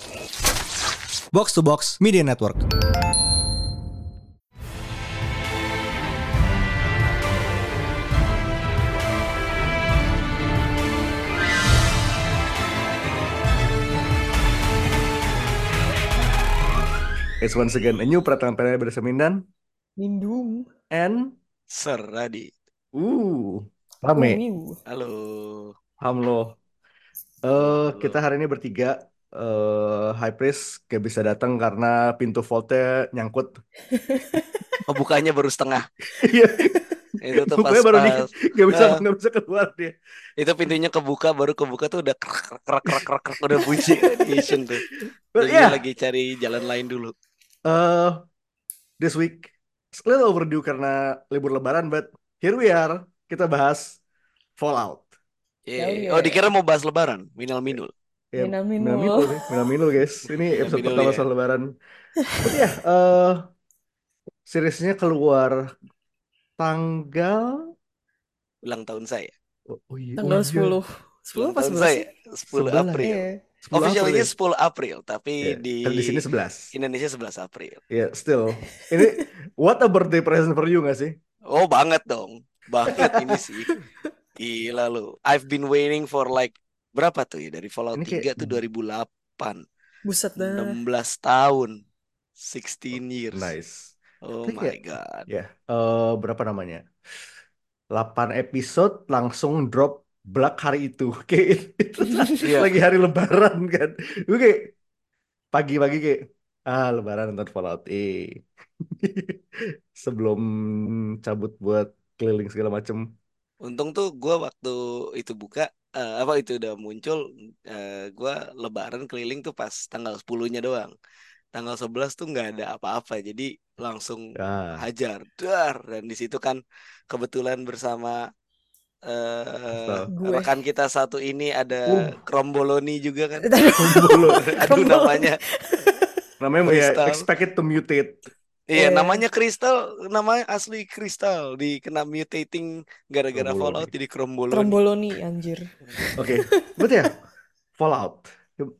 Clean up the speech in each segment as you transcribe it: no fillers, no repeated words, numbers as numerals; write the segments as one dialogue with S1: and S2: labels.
S1: Box to Box Media Network.
S2: It's once again a new peraturan PNL bersama Mindan
S3: Mindung.
S2: and
S4: Seradi.
S2: rame.
S4: Halo.
S2: Hamlo. Kita hari ini bertiga. High Priest gak bisa datang karena pintu vaultnya nyangkut.
S4: Bukanya baru setengah.
S2: Iya.
S4: Itu tuh
S2: Bukanya baru dikit, gak bisa keluar dia.
S4: Itu pintunya kebuka tuh udah krak udah bunyi animation tuh. Jadi dia lagi cari jalan lain dulu.
S2: This week it's a little overdue karena libur lebaran, but here we are. Kita bahas Fallout.
S4: Yeah. Oh, dikira mau bahas lebaran. Minul.
S2: Ya, Minul guys. Ini episode pertama soal lebaran. Tapi ya, seriesnya keluar tanggal
S4: ulang tahun saya.
S3: Tanggal 10. 10 apa 11 sih?
S4: 10 April. Officialnya 10 April, tapi di
S2: sini 11.
S4: Indonesia 11 April.
S2: Ya, still. Ini what a birthday present for you gak sih?
S4: Oh, banget dong. Banget ini sih. Gila lu. I've been waiting for like berapa tuh ya, dari Fallout 3 tuh 2008.
S3: Buset dah.
S4: 16 tahun. 16 years.
S2: Nice.
S4: Oh my god.
S2: Ya, berapa namanya? 8 episode langsung drop Black hari itu. Kayak itu lagi hari lebaran kan. Oke. Pagi-pagi kayak lebaran nonton Fallout. Sebelum cabut buat keliling segala macem.
S4: Untung tuh gue waktu itu buka itu udah muncul, gue lebaran keliling tuh pas tanggal 10-nya doang. Tanggal 11 tuh nggak ada apa-apa, jadi langsung hajar dan di situ kan kebetulan bersama rekan kita satu ini ada Kromboloni juga kan. Aduh namanya
S2: ya, expect it to mutate.
S4: Iya, namanya Crystal, namanya asli Crystal, dikena mutating gara-gara Fallout jadi Kromboloni.
S3: Kromboloni anjir.
S2: Oke, betul ya. Fallout.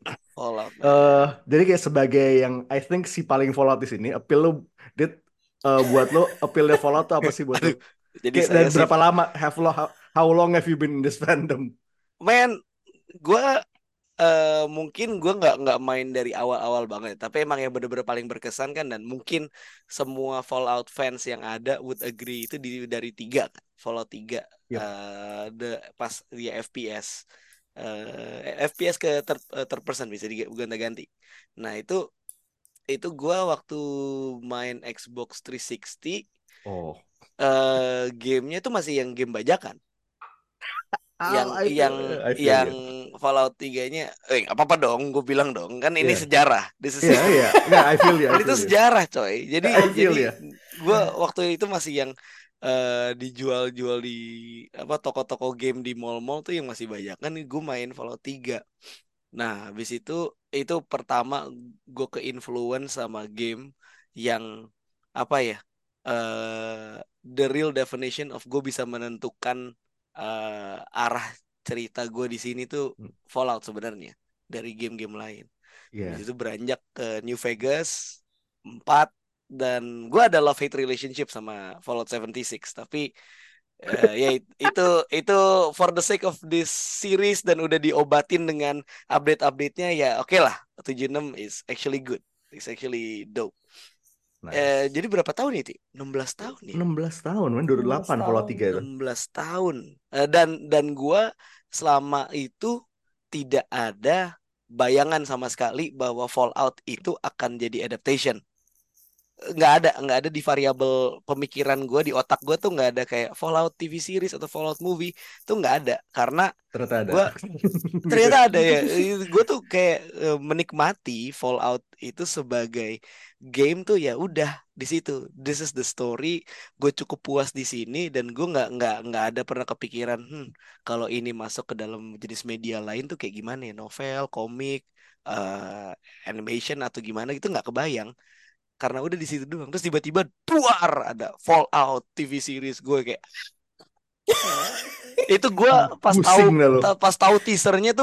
S2: Jadi kayak sebagai yang I think si paling Fallout di sini, appeal lo buat lo appealnya Fallout tuh apa sih buat lo? Jadi dan berapa lama how long have you been in this fandom?
S4: Man, gue mungkin gue nggak main dari awal-awal banget, tapi emang yang bener-bener paling berkesan kan, dan mungkin semua Fallout fans yang ada would agree itu dari 3 kan, Fallout 3 pas dia FPS. FPS ke third person bisa diganti-ganti. Nah itu gue waktu main Xbox 360 gamenya itu masih yang game bajakan. Yang Fallout 3-nya apa-apa dong, gue bilang dong kan ini sejarah.
S2: I feel ya.
S4: Itu sejarah coy. Jadi gue waktu itu masih yang dijual-jual di toko-toko game di mall-mall tuh yang masih bajakan, gue main Fallout 3. Nah, habis itu pertama gue ke-influence sama game yang the real definition of gue bisa menentukan arah cerita gue di sini tuh Fallout sebenarnya dari game-game lain. Habis itu beranjak ke New Vegas 4, dan gue ada love hate relationship sama Fallout 76, tapi ya itu for the sake of this series dan udah diobatin dengan update-update-nya, ya oke lah, 76 is actually good, it's actually dope. Nice. Jadi berapa tahun itu? 16 tahun ya?
S2: 16 tahun, 2008 Fallout 3 itu.
S4: 16 tahun. Dan gue selama itu tidak ada bayangan sama sekali bahwa Fallout itu akan jadi adaptation. Nggak ada di variabel pemikiran gue, di otak gue tuh nggak ada kayak Fallout TV series atau Fallout movie, tuh nggak ada, karena ternyata ada ya. Gue tuh kayak menikmati Fallout itu sebagai game tuh, ya udah di situ, this is the story, gue cukup puas di sini, dan gue nggak ada pernah kepikiran kalau ini masuk ke dalam jenis media lain tuh kayak gimana ya, novel, komik, animation atau gimana gitu, nggak kebayang. Karena udah di situ doang. Terus tiba-tiba duar ada Fallout TV series, gue kayak itu gue pas tahu teasernya tuh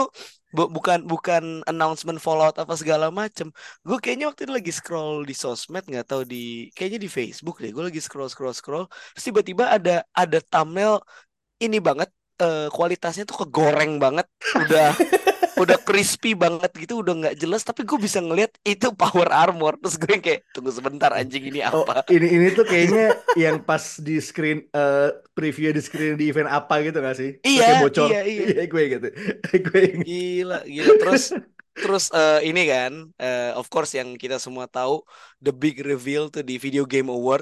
S4: bukan announcement Fallout apa segala macem. Gue kayaknya waktu itu lagi scroll di sosmed, nggak tahu kayaknya di Facebook deh. Gue lagi scroll scroll scroll, terus tiba-tiba ada thumbnail ini banget, kualitasnya tuh kegoreng banget, udah crispy banget gitu, udah nggak jelas, tapi gue bisa ngeliat itu power armor. Terus gue yang kayak tunggu sebentar, anjing ini
S2: Oh,
S4: apa?
S2: ini tuh kayaknya yang pas di screen preview di screen di event apa gitu gak sih? Terus
S4: Iya,
S2: kayak bocor.
S4: iya, iya.
S2: Iya, gue gitu. Gue inget.
S4: Gila, gila. Terus ini kan, of course yang kita semua tahu, the big reveal tuh di Video Game Award,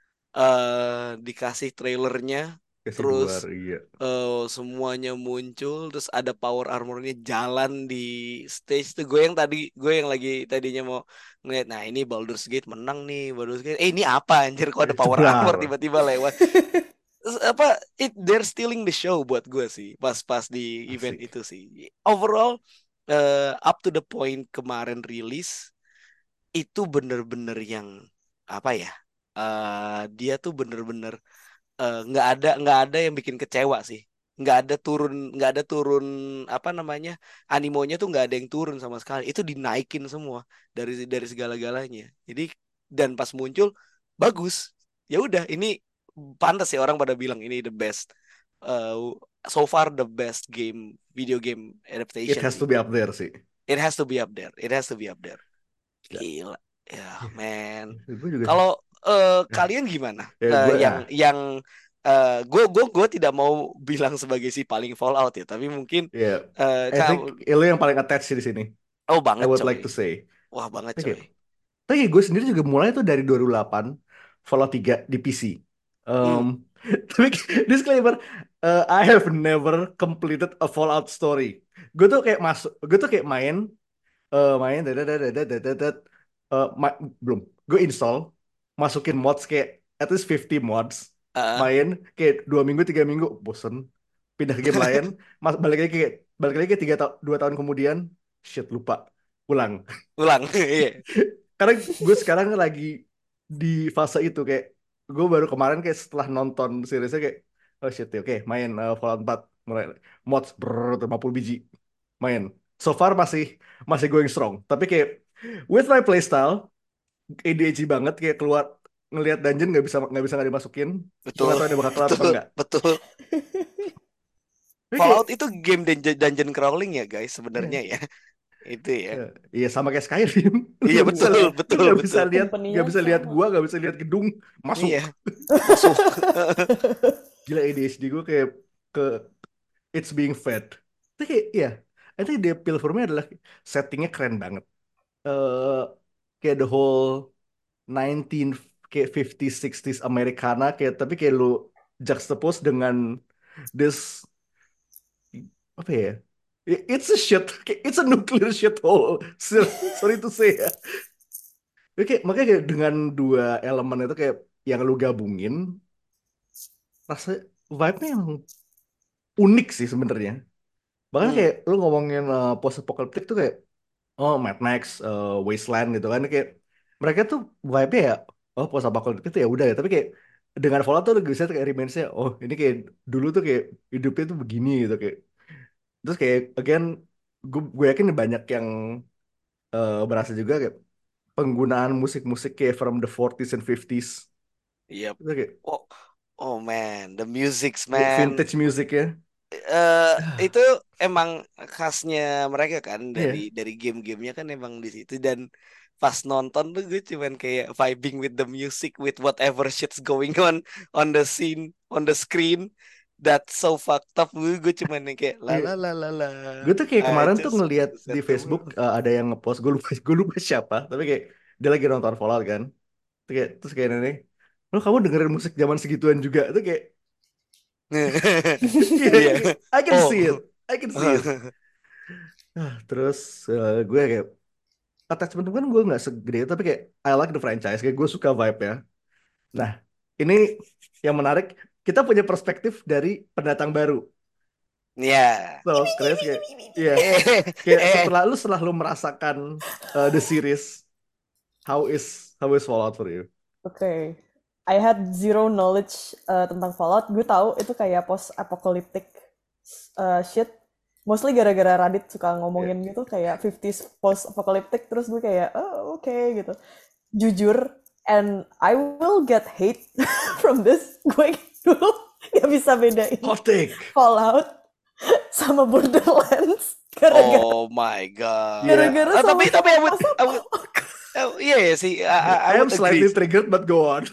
S4: dikasih trailernya,
S2: Kasih luar,
S4: terus
S2: iya.
S4: semuanya muncul, terus ada power armornya jalan di stage tuh. Gue yang lagi tadinya mau ngeliat, nah ini Baldur's Gate menang nih, Baldur's Gate. Ini apa anjir, kok ada power armor
S2: Benar.
S4: tiba-tiba lewat? Terus apa, they're stealing the show buat gue sih, pas di event
S2: Asik.
S4: itu sih. Overall, up to the point kemarin rilis itu bener-bener yang apa ya? Dia tuh bener-bener nggak ada yang bikin kecewa sih. Nggak ada turun apa namanya, animonya tuh nggak ada yang turun sama sekali. Itu dinaikin semua dari segala-galanya. Jadi dan pas muncul bagus. Ya udah, ini pantas ya orang pada bilang ini the best, uh, so far the best video game
S2: It
S4: adaptation
S2: has
S4: sih.
S2: to be up there sih.
S4: It has to be up there. It has to be up there.
S2: Ya,
S4: Gila. Ya,
S2: ya.
S4: man.
S2: Gue juga.
S4: Kalau
S2: Ya,
S4: kalian gimana?
S2: ya gue
S4: Yang gue tidak mau bilang sebagai si paling Fallout ya, tapi mungkin
S2: ya. I think
S4: kamu,
S2: lo yang paling attached sih di sini.
S4: oh
S2: I
S4: banget
S2: would
S4: coy.
S2: like to say.
S4: Wah banget
S2: Oke.
S4: coy.
S2: Tapi gue sendiri juga mulai tuh dari 2008 Fallout 3 di PC.
S4: Hmm.
S2: Tapi disclaimer, I have never completed a Fallout story. Gue tuh kayak main, belum. Gue install, masukin mods kayak at least 50 mods,
S4: Ah.
S2: main kayak 2 minggu 3 minggu, bosen, pindah ke game lain, balik lagi kayak 2 tahun kemudian, shit lupa, ulang.
S4: Ulang. Iya.
S2: Karena gue sekarang lagi di fase itu kayak gue baru kemarin kayak setelah nonton seriesnya kayak oh shit oke main Fallout 4 mulai mods 50 biji main so far masih masih going strong tapi kayak with my playstyle ADHD banget kayak keluar ngelihat dungeon nggak bisa nggak dimasukin gue
S4: Betul.
S2: nggak tahu ini bakal kelar apa
S4: Betul.
S2: enggak
S4: Betul.
S2: tapi kayak
S4: Fallout itu game dungeon crawling ya guys sebenarnya
S2: iya
S4: ya. Itu ya.
S2: iya iya, sama kayak Skyrim lu
S4: Iya
S2: nggak bisa
S4: betul,
S2: lihat lu
S4: betul,
S2: nggak bisa
S4: betul.
S2: lihat
S3: Company-nya sama.
S2: nggak bisa lihat gedung masuk
S4: Iya, masuk.
S2: gila ADHD gue kayak ke it's being fed. Tapi kayak iya, I think the appeal for me adalah settingnya keren banget. eh Kayak the whole 19 kayak 50s 60s Americana kayak tapi kayak lu juxtapose dengan this apa ya? It's a shit, it's a nuclear shithole. Sorry to say ya. Oke, makanya kayak dengan dua elemen itu kayak yang lu gabungin, rasa vibe-nya yang unik sih sebenarnya. Bahkan
S4: Hmm,
S2: kayak lu ngomongin post apocalyptic tuh kayak oh Mad Max, Wasteland gitu kan kayak mereka tuh vibe-nya ya oh post apocalyptic itu ya udah ya tapi kayak dengan Fallout tuh lu bisa kayak reminisce oh ini kayak dulu tuh kayak hidupnya tuh begini gitu kayak terus kayak again gue yakin banyak yang berasa juga kayak penggunaan musik-musik kayak from the 40s and 50s
S4: iya.
S2: itu kayak
S4: Oh, oh man, the musics man.
S2: vintage music ya.
S4: Itu emang khasnya mereka kan, dari
S2: Iya.
S4: game-gamenya kan emang di situ. Dan pas nonton tuh gue cuman kayak vibing with the music, with whatever shit's going on the scene, on the screen. That's so fucked up. Gue cuman yang kayak la la
S2: Iya.
S4: la la la.
S2: Gue tuh kayak
S4: I
S2: kemarin tuh
S4: just
S2: ngeliat
S4: set
S2: di
S4: the
S2: Facebook
S4: world.
S2: ada yang ngepost gue lupa siapa tapi kayak dia lagi nonton Fallout kan terus kayak nenek lo kamu dengerin musik zaman segituan juga itu kayak
S4: Iya.
S2: kayak, I can
S4: Oh.
S2: see it I can see it. Terus gue kayak attachment kan gue nggak segede itu tapi kayak I like the franchise kayak gue suka vibe ya. Nah ini yang menarik kita punya perspektif dari pendatang baru
S4: Ya.
S2: so kalian kayak iya
S4: Eh,
S2: kayak
S4: eh,
S2: setelah lu merasakan the series how is Fallout for you?
S3: Oke. I had zero knowledge tentang Fallout. Gue tahu itu kayak post apocalyptic shit. Mostly gara-gara Radit suka
S2: Ya.
S3: ngomongin gitu kayak 50s post-apocalyptic, terus gue kayak, oh oke gitu. Jujur, and I will get hate from this. Gue dulu gak bisa bedain
S2: Hot take.
S3: Fallout sama Borderlands gara-gara
S4: Oh my God.
S2: Yeah.
S3: gara-gara
S4: Tapi
S3: sama-sama
S4: I would iya ya sih, I
S2: I am
S4: would
S2: slightly
S4: agree.
S2: triggered, but go on.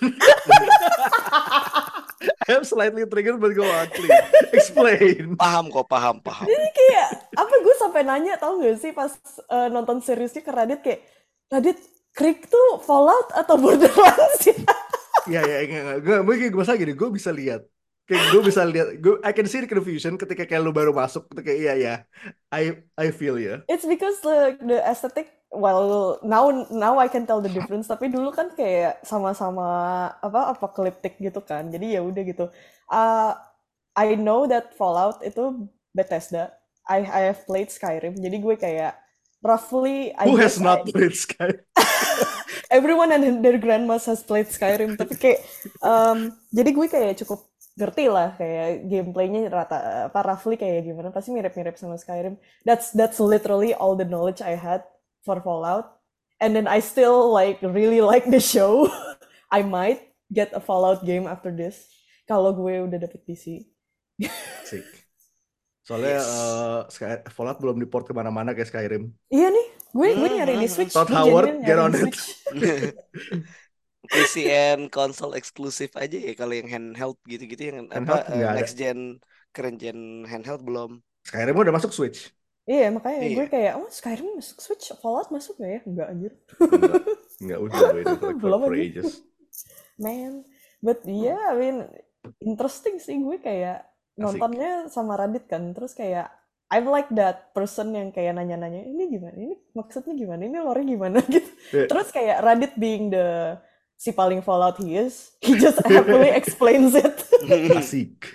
S2: I am slightly triggered, but go on, please. Explain.
S4: Paham.
S3: Jadi kayak apa, gue sampai nanya, tau gak sih pas nonton seriesnya ke Radit kayak, Radit, Creek tuh Fallout atau Borderlands ya?
S2: Ya, enggak. Mungkin gue gini, gue bisa lihat. Kayak gue bisa lihat, I can see the confusion ketika kayak lu baru masuk, ketika iya, I feel ya.
S3: It's because the aesthetic, well now I can tell the difference, tapi dulu kan kayak sama-sama apa apocalyptic gitu kan. Jadi ya udah gitu. I know that Fallout itu Bethesda. I have played Skyrim. Jadi gue kayak roughly I
S2: Who has
S3: guess
S2: not played Sky?
S3: everyone and their grandmas has played Skyrim, tapi kayak jadi gue kayak cukup ngerti lah kayak gameplaynya rata apa roughly kayak gimana, pasti mirip-mirip sama Skyrim. That's literally all the knowledge I had for Fallout, and then I still like really like the show. I might get a Fallout game after this kalau gue udah dapet PC.
S2: Asik. Soalnya
S4: Yes.
S2: Fallout belum diport kemana-mana kayak Skyrim.
S3: Iya nih, gue nyari di Switch.
S2: Todd
S3: Gue
S2: Howard,
S3: genuine
S2: get
S3: nyari
S2: on
S3: di
S2: it.
S3: Switch.
S4: PC and console eksklusif aja ya kalau yang handheld gitu-gitu yang
S2: Handheld nggak ada.
S4: next gen current gen handheld belum.
S2: Skyrim udah masuk Switch.
S3: Iya, makanya gue
S4: Iya.
S3: kayak, oh Skyrim masuk Switch, Fallout masuk gak ya? Enggak, anjir.
S2: Enggak udah gue itu like
S3: Belum
S2: for
S3: aja.
S2: ages.
S3: Man. But yeah, I mean, interesting sih, gue kayak
S2: Asik.
S3: nontonnya sama Radit kan. Terus kayak, I'm like that person yang kayak nanya-nanya, ini gimana? Ini maksudnya gimana? Ini lore gimana? Gitu.
S2: Yeah.
S3: Terus kayak Radit being si paling Fallout he is, he just happily explains it.
S2: Asik.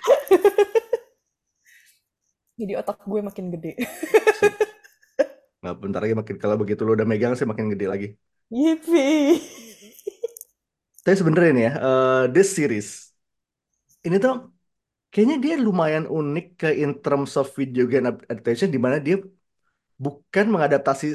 S3: Jadi otak gue makin gede.
S2: Asik. Nggak, bentar lagi makin, kalau begitu lo udah megang sih makin gede lagi.
S3: Yippee.
S2: Tapi sebenarnya nih ya, this series ini tuh kayaknya dia lumayan unik ke in terms of video game adaptation, di mana dia bukan mengadaptasi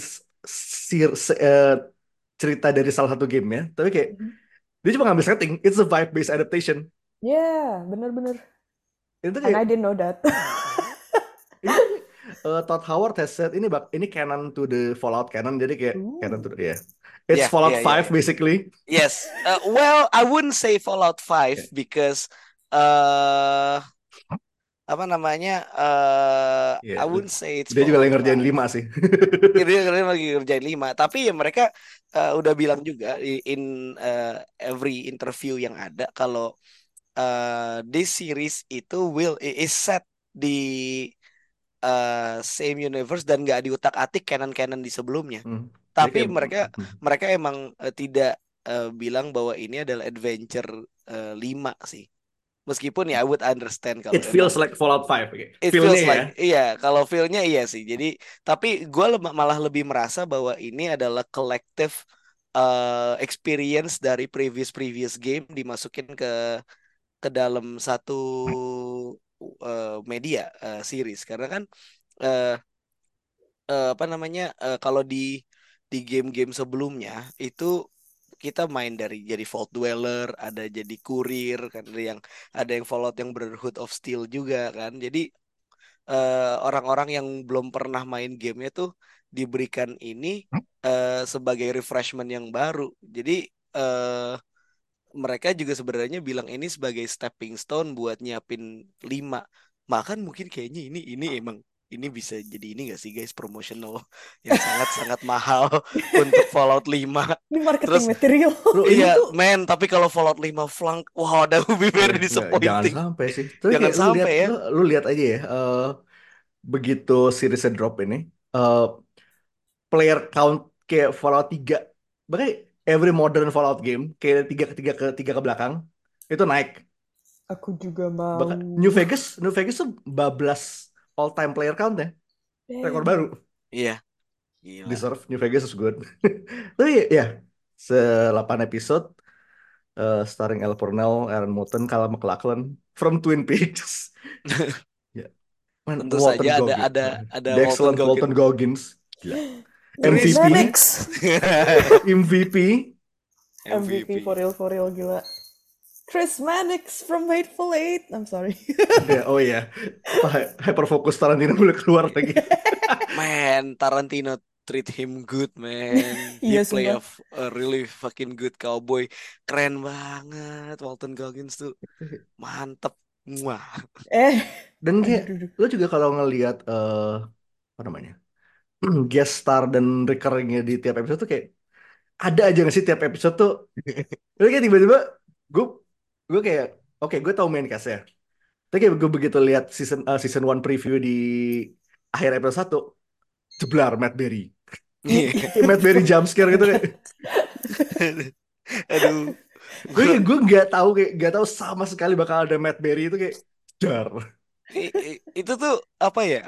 S2: cerita dari salah satu game ya, tapi kayak dia cuma ngambil setting, it's a vibe based adaptation.
S3: Yeah, bener-bener.
S2: Itu
S3: And I
S2: kayak
S3: didn't know that.
S2: ini Todd Howard has said ini canon to the Fallout canon, jadi kayak canon to the, it's
S4: Yeah,
S2: Fallout
S4: yeah,
S2: 5
S4: yeah.
S2: basically.
S4: Yes. Well, I wouldn't say Fallout 5 because apa namanya? I wouldn't say it's
S2: Dia juga lagi
S4: Fallout
S2: ngerjain
S4: 5.
S2: 5 sih.
S4: Dia lagi ngerjain 5. Tapi ya mereka udah bilang juga in every interview yang ada kalau this series itu is set di same universe dan nggak diutak-atik canon-canon di sebelumnya. Tapi mereka emang tidak bilang bahwa ini adalah adventure 5 sih. Meskipun ya I would understand kalau
S2: It feels like Fallout 5. Okay.
S4: it
S2: Feel-nya
S4: feels like
S2: ya.
S4: iya, kalau feel-nya iya sih. Jadi tapi gue malah lebih merasa bahwa ini adalah collective experience dari previous game dimasukin ke dalam satu media series, karena kan apa namanya kalau di game-game sebelumnya itu kita main dari jadi Vault Dweller, ada jadi kurir kan, ada yang Fallout yang Brotherhood of Steel juga kan. Jadi orang-orang yang belum pernah main gamenya tuh diberikan ini sebagai refreshment yang baru. Jadi mereka juga sebenarnya bilang ini sebagai stepping stone buat nyiapin 5. Bahkan mungkin kayaknya ini emang ini bisa jadi ini gak sih guys, promotional yang sangat-sangat mahal untuk Fallout 5.
S3: Ini marketing material.
S4: Iya, men, tapi kalau Fallout 5 flank, wow, that would be very disappointing.
S2: Jangan sampai sih. Tapi
S4: Jangan sampai ya.
S2: Lu lihat aja ya, begitu seriesnya drop ini, player count kayak Fallout 3, bahkan every modern Fallout game kayak tiga ke belakang itu naik.
S3: Aku juga mau.
S2: Bahkan New Vegas tuh bablas all time player count ya, rekor baru.
S4: Iya. Gila.
S2: Deserve, New Vegas is good. Tapi ya, 8 episode starring Al Purnell, Aaron Moulton, Kyle MacLachlan from Twin Peaks. Ya. Man,
S4: Tentu
S2: Walton
S4: saja
S2: Goggins.
S4: ada
S2: The
S4: Walton
S2: excellent Walton
S4: Goggins.
S2: Goggins. Gila.
S3: Chris
S2: MVP.
S3: Mannix.
S2: MVP.
S3: MVP for real gila. Chris Mannix from Hateful Eight. I'm sorry.
S2: Ya, oh iya. Apa hyperfocus Tarantino boleh keluar lagi.
S4: Man, Tarantino treat him good, man. He
S3: Iya
S4: play
S3: sumpah.
S4: a really fucking good cowboy. Keren banget Walton Goggins tuh. Mantep. Wah.
S2: Dan kayak
S3: Aduh.
S2: lo juga kalau ngelihat apa namanya guest star dan recurringnya di tiap episode tuh kayak ada aja nggak sih tiap episode tuh. Tapi kayak tiba-tiba gue gue kayak oke gue tahu main cast-nya. Tapi kayak gue begitu lihat season 1 preview di akhir episode 1 jeblar Matt Berry. Kayak Matt Berry jump scare gitu kayak.
S4: Aduh.
S2: Gue nggak tahu sama sekali bakal ada Matt Berry itu kayak jar.
S4: Itu tuh apa ya?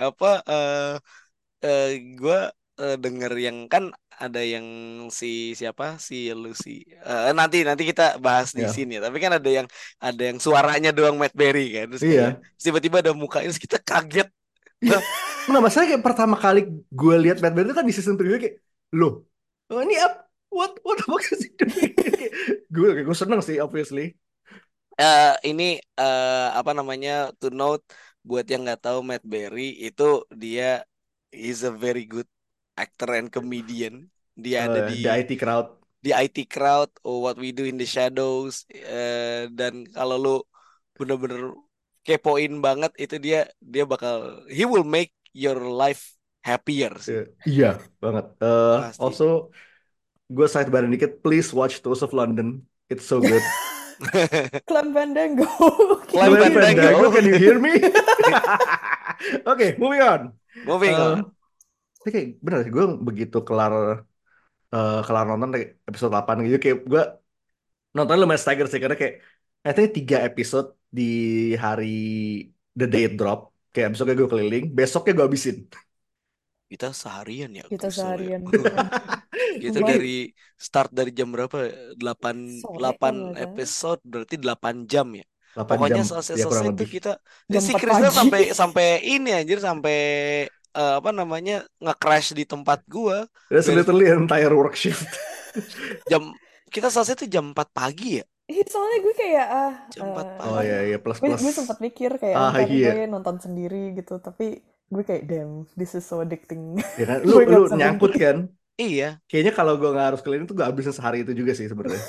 S4: Gue denger yang kan ada yang siapa si Lucy. Nanti kita bahas di
S2: Ya.
S4: sini. Tapi kan ada yang suaranya doang Matt Berry kan. Terus
S2: Iya.
S4: kayak tiba-tiba ada mukanya terus kita kaget.
S2: Nah, masalahnya kayak pertama kali gue lihat Matt Berry itu kan di season preview kayak loh, ini what the fuck is he doing? gue seneng sih obviously.
S4: Ini apa namanya, to note buat yang nggak tahu, Matt Berry itu dia is a very good actor and comedian. Dia ada
S2: The IT crowd.
S4: di IT crowd, What We Do in the Shadows, dan kalau lu bener-bener kepoin banget itu dia bakal he will make your life happier sih.
S2: Iya banget.
S4: Pasti.
S2: Also gue side bareng dikit, please watch Toast of London, it's so good.
S3: Clem Fandango.
S4: Clem Fandango.
S2: Can you hear me? Oke, moving on.
S4: Moving on.
S2: Tapi kayak bener sih, gue begitu kelar nonton kayak episode 8 gitu, kayak gue nonton lumayan stagger sih, karena kayak I think 3 episode di hari the day it drop, kayak besoknya gue keliling, besoknya gue habisin.
S4: Kita seharian ya.
S3: Kita
S4: Kuso, ya.
S3: seharian.
S4: Kita dari jam berapa? 8
S3: Sore kan,
S4: episode berarti 8 jam ya.
S2: 8
S4: Pokoknya
S2: jam,
S4: selesai
S2: kurang
S4: tuh
S2: lebih.
S4: kita
S3: Jam
S4: si
S3: 4
S4: Krisna
S3: pagi.
S4: sampai ini anjir, sampai apa namanya, nge-crash di tempat gua.
S2: That's literally entire work shift.
S4: Kita selesai tuh jam 4 pagi ya.
S3: Soalnya gue kayak
S4: Jam 4 pagi.
S2: Oh iya plus.
S3: Gue sempat mikir kayak ntar
S2: iya.
S3: gue nonton sendiri gitu, tapi gue kayak damn, this is so addicting.
S2: Ya kan?
S3: Gue nggak
S2: Lu
S3: bisa
S2: nyangkut
S3: berhenti.
S2: kan?
S4: Iya.
S2: Kayaknya kalau gue nggak harus keliling tuh gue habisin sehari itu juga sih sebenarnya.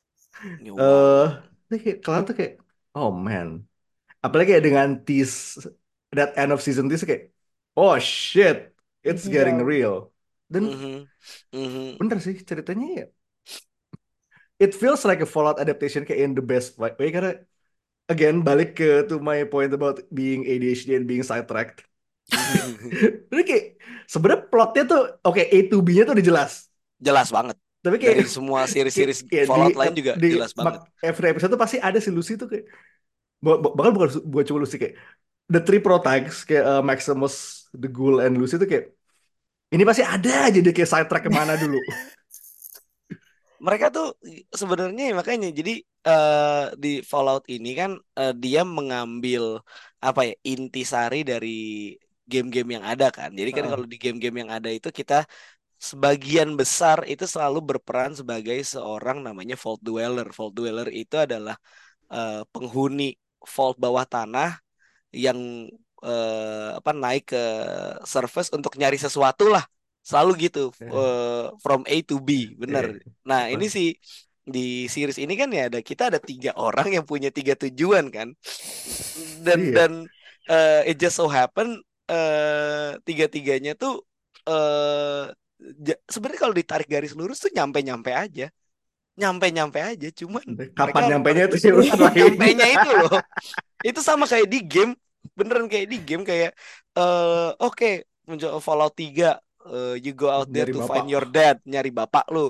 S2: Kelar tuh kayak oh man. Apalagi kayak dengan that end of season tease kayak oh shit, it's getting real. Dan bener sih ceritanya ya. It feels like a Fallout adaptation kayak in the best way, karena again balik to my point about being ADHD and being sidetracked. Jadi kayak sebenarnya plotnya tuh oke, A to B-nya tuh udah jelas
S4: banget.
S2: Tapi kayak
S4: dari semua series Fallout lain juga jelas banget.
S2: Every episode tuh pasti ada si Lucy tuh kayak bahkan bukan cuma Lucy, kayak the three protags kayak Maximus, the Ghoul, and Lucy tuh kayak ini pasti ada aja dia kayak sidetrack kemana dulu.
S4: Mereka tuh sebenarnya makanya jadi di Fallout ini kan dia mengambil apa ya, intisari dari game-game yang ada kan. Jadi kan kalau di game-game yang ada itu kita sebagian besar itu selalu berperan sebagai seorang namanya Vault Dweller. Vault Dweller itu adalah penghuni vault bawah tanah yang naik ke surface untuk nyari sesuatu lah. Selalu gitu, from A to B, bener. Nah ini sih di series ini kan ya kita ada 3 orang yang punya 3 tujuan kan, dan it just so happen 3-3-nya tuh sebenarnya kalau ditarik garis lurus tuh nyampe aja, cuman
S2: kapan nyampenya itu
S4: nyampenya itu loh, itu sama kayak di game, beneran kayak di game kayak oke, Fallout 3. You go out there
S2: nyari
S4: to
S2: bapak.
S4: find your dad, nyari bapak lo,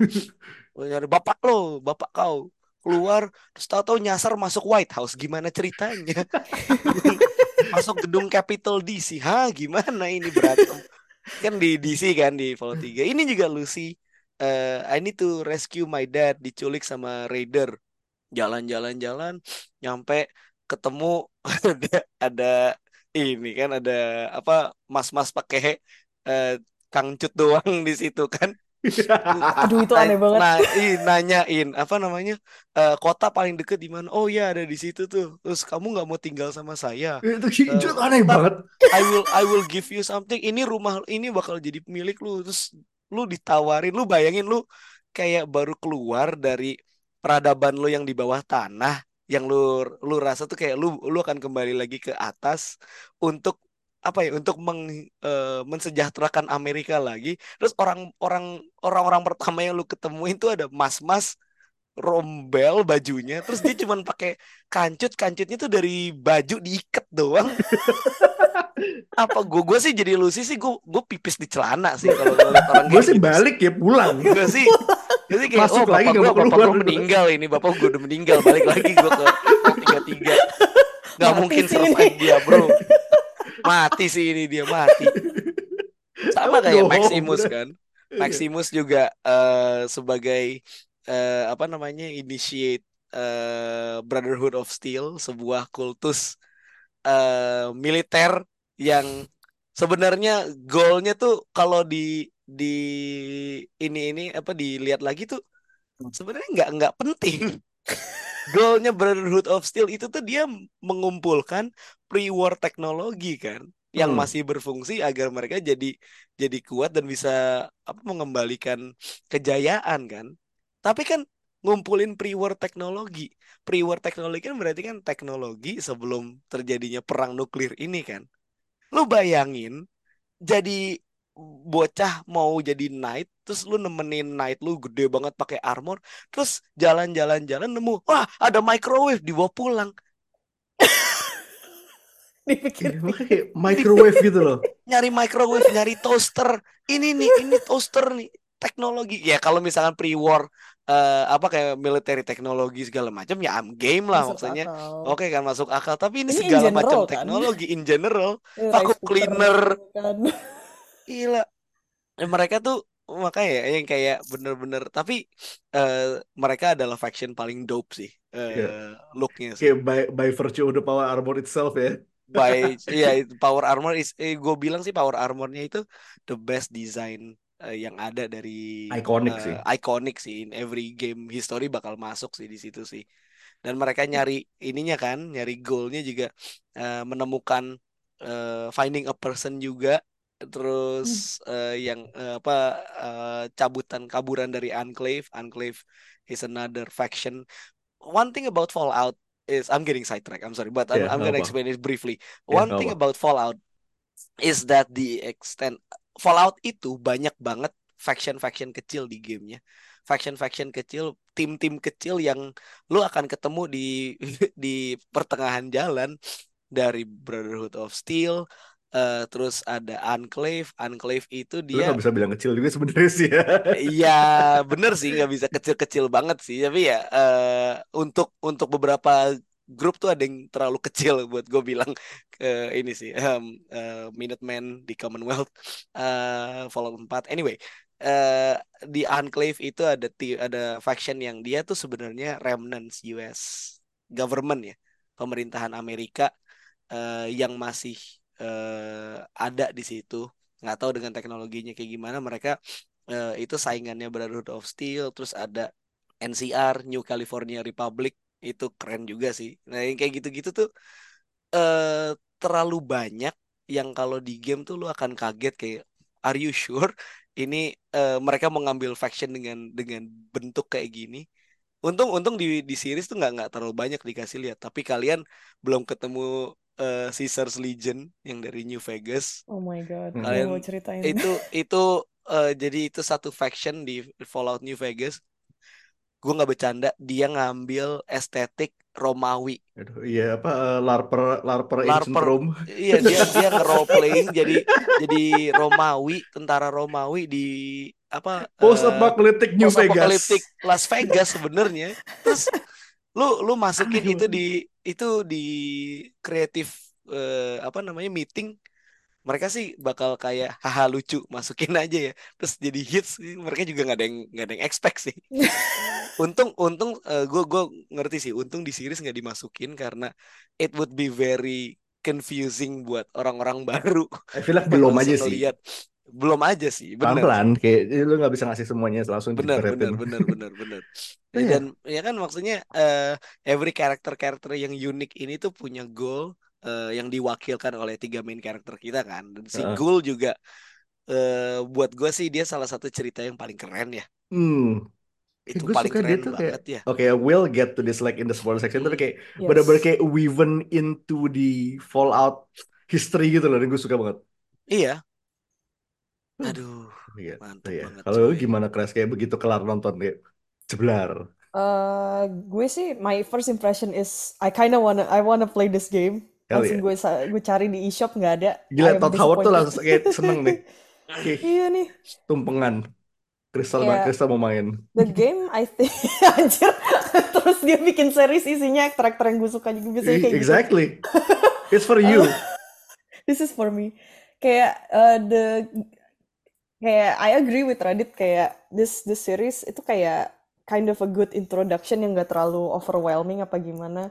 S4: bapak kau keluar, terus tahu nyasar masuk White House, gimana ceritanya? Masuk gedung Capitol DC, gimana ini berantem? Kan di DC kan di Fallout 3. Ini juga Lucy, I need to rescue my dad, diculik sama Raider, jalan, nyampe ketemu ada ini kan ada apa mas-mas pakai eh, kangcut doang di situ kan.
S3: Aduh, itu aneh banget.
S4: Nanyain apa namanya, kota paling deket di mana? Oh ya ada di situ tuh. Terus kamu nggak mau tinggal sama saya?
S2: Itu
S4: Eh,
S2: aneh
S4: ntar
S2: banget.
S4: I will give you something. Ini rumah ini bakal jadi milik lu. Terus lu ditawarin, lu bayangin lu kayak baru keluar dari peradaban lu yang di bawah tanah, yang lu rasa tuh kayak lu akan kembali lagi ke atas untuk apa ya? Untuk mensejahterakan Amerika lagi. Terus orang-orang pertama yang lu ketemuin tuh ada mas-mas rombel bajunya, terus dia cuman pakai kancutnya tuh dari baju diikat doang. Apa gue sih jadi Lucy sih, gue pipis di celana sih kalau ngeliat orang
S2: Gue
S4: kayak
S2: sih
S4: gitu sih.
S2: balik ya pulang.
S4: Gue sih kayak,
S2: Masuk lagi nggak mau
S4: bapak
S2: keluar.
S4: gue meninggal ini, bapak gue udah meninggal, balik lagi gue ke 33. Nggak
S3: Mati
S4: mungkin
S3: sih
S4: survive
S3: ini.
S4: dia bro, mati sih ini, dia mati. Sama
S2: Emang
S4: kayak
S2: doang
S4: Maximus
S2: udah.
S4: kan.
S2: Iya.
S4: Maximus juga sebagai apa namanya, initiate Brotherhood of Steel, sebuah kultus militer yang sebenarnya goalnya tuh kalau di ini apa dilihat lagi tuh sebenarnya nggak penting. Goalnya Brotherhood of Steel itu tuh dia mengumpulkan pre-war teknologi kan, yang
S2: Hmm.
S4: masih berfungsi agar mereka jadi kuat dan bisa apa mengembalikan kejayaan kan. Tapi kan ngumpulin pre-war teknologi. Pre-war teknologi kan berarti kan teknologi sebelum terjadinya perang nuklir ini kan. Lu bayangin jadi bocah mau jadi knight, terus lu nemenin knight lu gede banget pakai armor, terus jalan-jalan nemu wah ada microwave, dibawa pulang.
S2: Iya, makanya
S3: Dipikir-pikir.
S2: kayak microwave gitu loh.
S4: Nyari microwave, nyari toaster, ini toaster nih teknologi ya. Kalau misalkan pre-war apa kayak military teknologi segala macam ya I'm game lah
S3: Masuk
S4: maksudnya.
S3: akal.
S4: Oke kan, masuk akal, tapi ini
S3: Ini in
S4: segala macam
S3: general kan?
S4: teknologi in general,
S3: Rice
S4: vacuum
S3: cooker
S4: cleaner,
S3: kan.
S4: gila. Mereka tuh makanya ya, yang kayak bener-bener, tapi eh, mereka adalah faction paling dope sih,
S2: Iya.
S4: looknya sih.
S2: Kayak by virtue of the power armor itself ya.
S4: By ya power armor is, gue bilang sih power armornya itu the best design yang ada dari
S2: Iconic sih.
S4: iconic sih, in every game history bakal masuk sih di situ sih. Dan mereka nyari ininya kan, nyari goalnya juga menemukan finding a person juga. Terus yang apa kaburan dari Enclave. Enclave is another faction. One thing about Fallout is, I'm getting sidetracked. I'm sorry, but
S2: Ya,
S4: I'm
S2: nggak
S4: gonna
S2: apa.
S4: explain it briefly.
S2: Ya,
S4: One
S2: nggak
S4: thing
S2: apa.
S4: about Fallout is that the extent Fallout itu banyak banget faction-faction kecil di gamenya. Faction-faction kecil, tim-tim kecil yang lu akan ketemu di di pertengahan jalan, dari Brotherhood of Steel, terus ada Enclave. Enclave itu
S2: Lu
S4: dia
S2: nggak bisa bilang kecil juga sebenarnya sih ya.
S4: iya bener sih, nggak bisa kecil-kecil banget sih, tapi ya untuk beberapa grup tuh ada yang terlalu kecil buat gue bilang ini sih Minutemen di Commonwealth, Fallout 4. Anyway, eh, di Enclave itu ada faction yang dia tuh sebenarnya remnants US government ya, pemerintahan Amerika yang masih ada di situ. Nggak tahu dengan teknologinya kayak gimana mereka. Itu saingannya Brotherhood of Steel. Terus ada NCR, New California Republic, itu keren juga sih. Nah yang kayak gitu-gitu tuh terlalu banyak, yang kalau di game tuh lu akan kaget kayak, are you sure ini mereka mengambil faction dengan bentuk kayak gini. Untung di series tuh nggak terlalu banyak dikasih lihat. Tapi kalian belum ketemu Caesar's Legion yang dari New Vegas.
S3: Oh my god, gue
S4: Kalian
S3: mau ceritain.
S4: itu jadi itu satu faction di Fallout New Vegas. Gue nggak bercanda, dia ngambil estetik Romawi.
S2: Aduh, iya apa LARPer LARPer Ancient
S4: LARPer,
S2: Rome.
S4: iya dia nge-role playing jadi Romawi, tentara Romawi di apa
S2: Post apocalyptic New
S4: post
S2: Vegas.
S4: apocalyptic Las Vegas sebenarnya. Terus lu masukin
S2: Aneh banget.
S4: itu di kreatif apa namanya meeting, mereka sih bakal kayak haha lucu, masukin aja ya, terus jadi hits. Mereka juga nggak ada yang expect sih. Untung gue ngerti sih, untung di series nggak dimasukin karena it would be very confusing buat orang-orang baru
S2: I feel like
S4: yang
S2: belum
S4: langsung
S2: aja sih.
S4: ngeliat. Belum aja sih, bener.
S2: Pelan-pelan kayak lu nggak bisa ngasih semuanya langsung
S4: Bener.
S2: diberetin. Iya.
S4: Dan ya kan maksudnya every karakter yang unik ini tuh punya goal yang diwakilkan oleh 3 main karakter kita kan. Dan si
S2: Heeh.
S4: goal juga buat gue sih dia salah satu cerita yang paling keren ya. Itu
S2: Gue
S4: paling
S2: suka dia
S4: keren
S2: tuh kayak
S4: banget ya.
S2: oke, we'll get to this like in the spoiler section tapi kayak
S3: Yes.
S2: bener-bener kayak woven into the Fallout history gitu loh, dan gue suka banget.
S4: Iya.
S2: Hmm.
S4: Aduh,
S2: Iya,
S4: mantep
S2: iya.
S4: banget
S2: Kalau lu
S4: coy.
S2: gimana, Crash, kayak begitu kelar nonton kayak jeblar.
S3: Gue sih my first impression is I wanna play this game.
S2: Hell
S3: Langsung
S2: yeah.
S3: gue cari di eShop nggak ada.
S2: Gila,
S3: I am
S2: Todd Howard tuh
S3: disappointed.
S2: langsung kayak seneng nih. Kayak
S3: Iya nih.
S2: tumpengan. Crystal
S3: Kayak
S2: mau main.
S3: the game I think anjir. Terus dia bikin series isinya aktor-aktor yang gue suka juga biasanya kayak gitu.
S2: Exactly. It's for you.
S3: This is for me. Kayak kayak I agree with Radit, kayak this series itu kayak kind of a good introduction yang gak terlalu overwhelming apa gimana,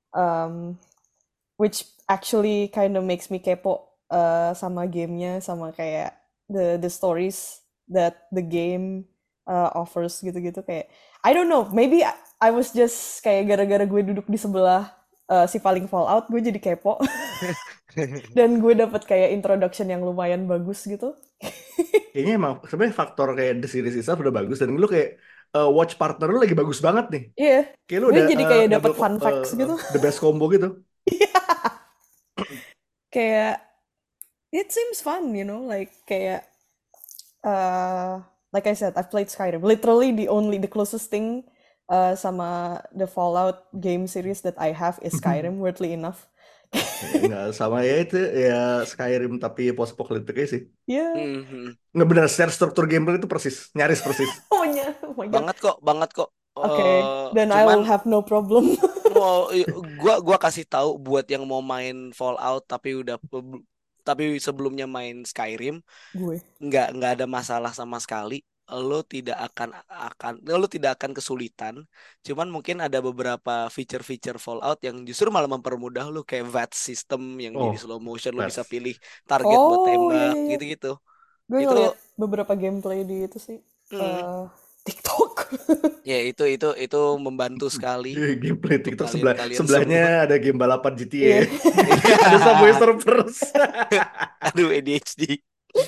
S3: which actually kind of makes me kepo sama gamenya, sama kayak the stories that the game offers gitu-gitu. Kayak I don't know, maybe I was just kayak gara-gara gue duduk di sebelah si paling Fallout, gue jadi kepo. Dan gue dapet kayak introduction yang lumayan bagus gitu.
S2: Kayaknya emang sebenarnya faktor kayak the series itself udah bagus, dan lu kayak watch partner lu lagi bagus banget nih.
S3: Iya,
S2: Kayak lu
S3: gue
S2: udah
S3: jadi kayak dapet
S2: double
S3: fun facts gitu.
S2: the best combo gitu.
S3: Kayak it seems fun, you know, like kayak like I said, I've played Skyrim. Literally the closest thing sama the Fallout game series that I have is Skyrim, weirdly enough.
S2: Nggak sama ya, itu ya Skyrim tapi post apocalyptic sih.
S3: Iya.
S2: Nggak benar, secara struktur gameplay itu persis, nyaris persis.
S3: Oh my God.
S4: Banget kok.
S3: Oke, then I will have no problem.
S4: Gua kasih tahu buat yang mau main Fallout tapi sebelumnya main Skyrim,
S3: Gue.
S4: nggak ada masalah sama sekali. Lo tidak akan kesulitan. Cuman mungkin ada beberapa feature Fallout yang justru malah mempermudah lo, kayak VAT system yang jadi slow motion, lo bisa pilih target buat tembak,
S3: iya.
S4: gitu-gitu.
S3: Gue ngeliat beberapa gameplay di itu sih, TikTok.
S4: Ya itu membantu sekali.
S2: Gameplay TikTok
S4: kalian
S2: sebelahnya ada game balapan GTA. Ada Subway Surfers.
S4: Aduh, ADHD.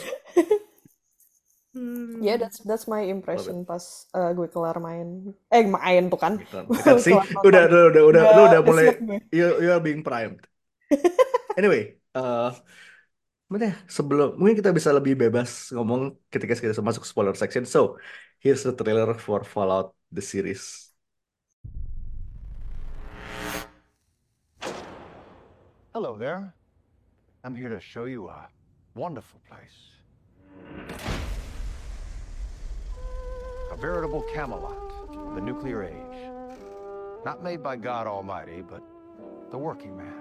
S3: Yeah, that's my impression pas gue kelar main. Main tuh kan.
S2: Bukan sih. Udah mulai. You're being primed. Anyway, sebelum mungkin kita bisa lebih bebas ngomong ketika kita masuk spoiler section. So, here's the trailer for Fallout the series.
S5: Hello there. I'm here to show you a wonderful place. A veritable Camelot of the nuclear age. Not made by God Almighty, but the working man.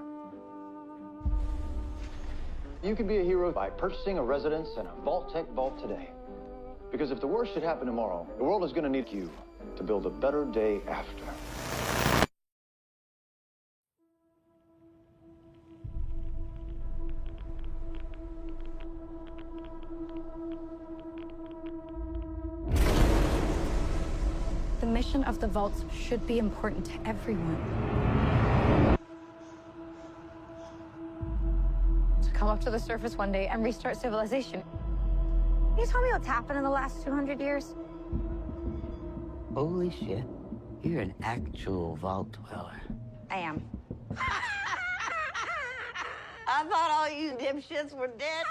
S6: You can be a hero by purchasing a residence in a Vault-Tec vault today. Because if the worst should happen tomorrow, the world is going to need you to build a better day after.
S7: The mission of the vaults should be important to everyone. To come up to the surface one day and restart civilization. Can you tell me what's happened in the last 200 years?
S8: Holy shit. You're an actual vault dweller.
S7: I am.
S9: I thought all you dipshits were dead.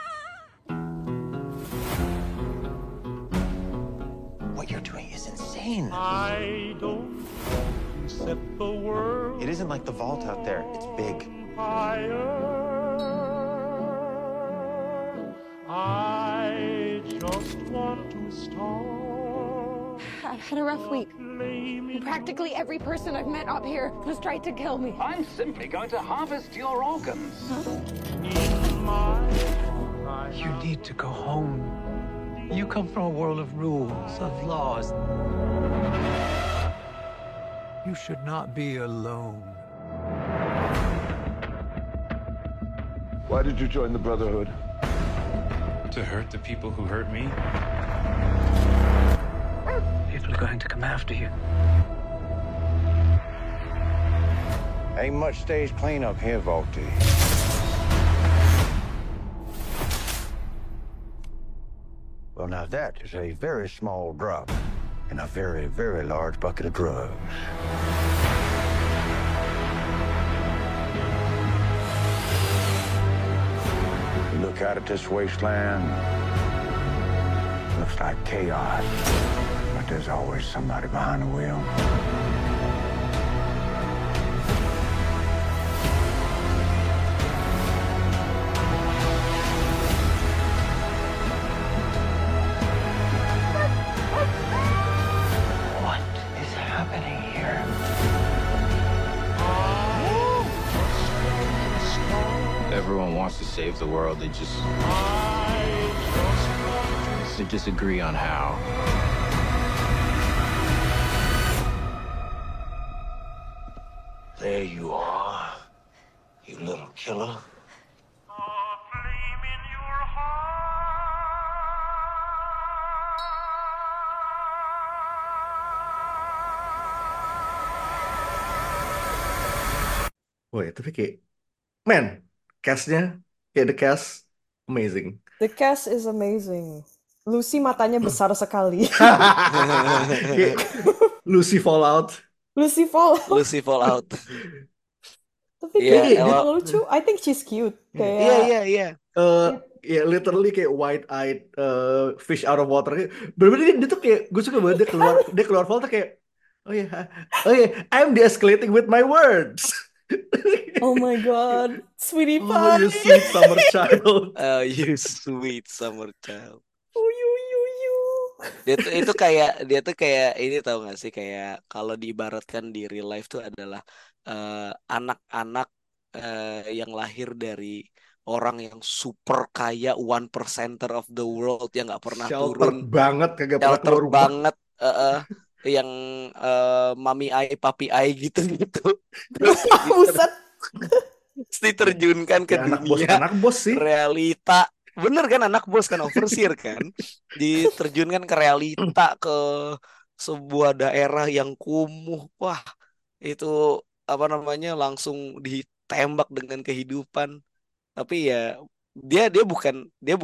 S5: What you're doing is insane.
S10: I don't set the world.
S5: It isn't like the vault out there. It's big.
S10: I just want to start.
S7: I've had a rough week. Practically every person I've met up here has tried to kill me.
S11: I'm simply going to harvest your organs.
S12: You need to go home. You come from a world of rules, of laws. You should not be alone.
S5: Why did you join the Brotherhood?
S10: To hurt the people who hurt me?
S12: People are going to come after you.
S6: Ain't much stage cleanup here, Volty. Well, now that is a very small drop in a very, very large bucket of drugs. You look out at this wasteland, looks like chaos, but there's always somebody behind the wheel.
S12: What is happening here?
S10: Everyone wants to save the world. They just disagree on how.
S8: There you are, you little killer.
S2: Woi, tapi kayak, man, cast-nya, kayak the cast, amazing.
S3: The cast is amazing. Lucy matanya besar sekali.
S2: Kayak Lucy Fallout.
S3: Lucy Fallout.
S4: Lucy Fallout.
S3: Tapi
S4: Iya,
S3: kayak
S4: emang-
S3: lucu. I think she's cute.
S4: Iya.
S3: Kayak
S2: Ya literally kayak wide-eyed fish out of water. Bener-bener dia tuh kayak, gue suka banget dia keluar vault tuh kayak, oh ya, I'm de-escalating with my words.
S3: oh my god, sweetie
S2: Oh,
S3: pie.
S2: you sweet summer child.
S4: You sweet summer child.
S3: Uyu.
S4: Dia tuh kayak ini tahu gak sih, kayak kalau diibaratkan di real life tuh adalah anak-anak yang lahir dari orang yang super kaya, 1%er of the world yang nggak pernah
S2: Sheltered
S4: turun,
S2: banget, kagak pernah keluar
S4: sheltered
S2: rumah.
S4: banget, yang mami ai papi ai gitu. Terus
S3: Buset.
S4: diterjunkan ke
S2: Ya,
S4: dunia
S2: anak bos sih.
S4: realita. Bener kan, anak bos kan, overseer kan, diterjunkan ke realita, ke sebuah daerah yang kumuh. Wah, itu apa namanya, langsung ditembak dengan kehidupan. Tapi ya dia bukan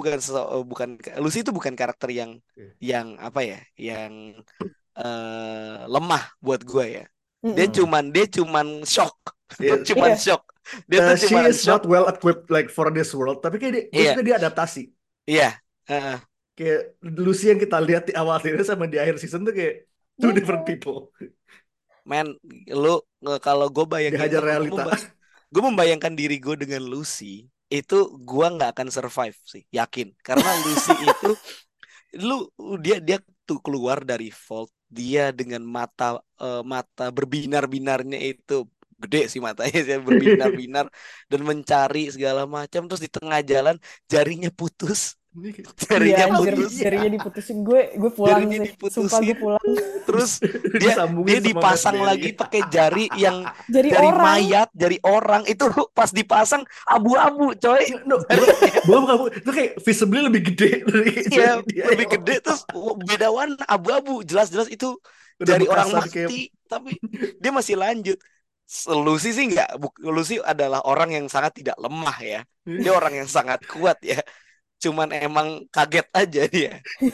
S4: Lucy itu bukan karakter yang apa ya, yang lemah buat gue ya. Dia cuman shock.
S2: Iya.
S4: Cuman shock. Dia tuh
S2: She
S4: cuman
S2: is
S4: shock.
S2: not well equipped like for this world. Tapi kayak gue
S4: Iya.
S2: suka dia adaptasi.
S4: Iya.
S2: Kayak Lucy yang kita lihat di awal ini sama di akhir season tuh kayak two different people.
S4: Men, lu kalau gue bayangin,
S2: Dihajar realita.
S4: gue membayangkan diri gue dengan Lucy, itu gue nggak akan survive sih, yakin. Karena Lucy itu, dia tuh keluar dari vault, dia dengan mata berbinar-binarnya itu gede sih matanya, sih berbinar-binar dan mencari segala macam, terus di tengah jalan jarinya putus.
S3: Iya, jarinya diputusin. Gue pulang
S4: Jarinya
S3: sih.
S4: diputusin.
S3: Sumpah gue pulang.
S4: Terus
S2: Disambungin
S4: dia
S2: sama
S4: dipasang
S2: Blackberry.
S4: lagi pakai jari yang
S3: Jari
S4: dari
S3: orang.
S4: mayat, jari orang. Itu pas dipasang abu-abu, coy.
S2: No, bukan, itu kayak visibly lebih gede dari
S4: Iya,
S2: dia
S4: lebih
S2: yang-
S4: gede, terus beda warna, abu-abu. Jelas-jelas itu
S2: Udah
S4: dari orang
S2: bekasan
S4: mati,
S2: kayak-
S4: tapi dia masih lanjut. Lucy sih enggak. Lucy adalah orang yang sangat tidak lemah ya. Dia orang yang sangat kuat ya. Cuman emang kaget aja dia.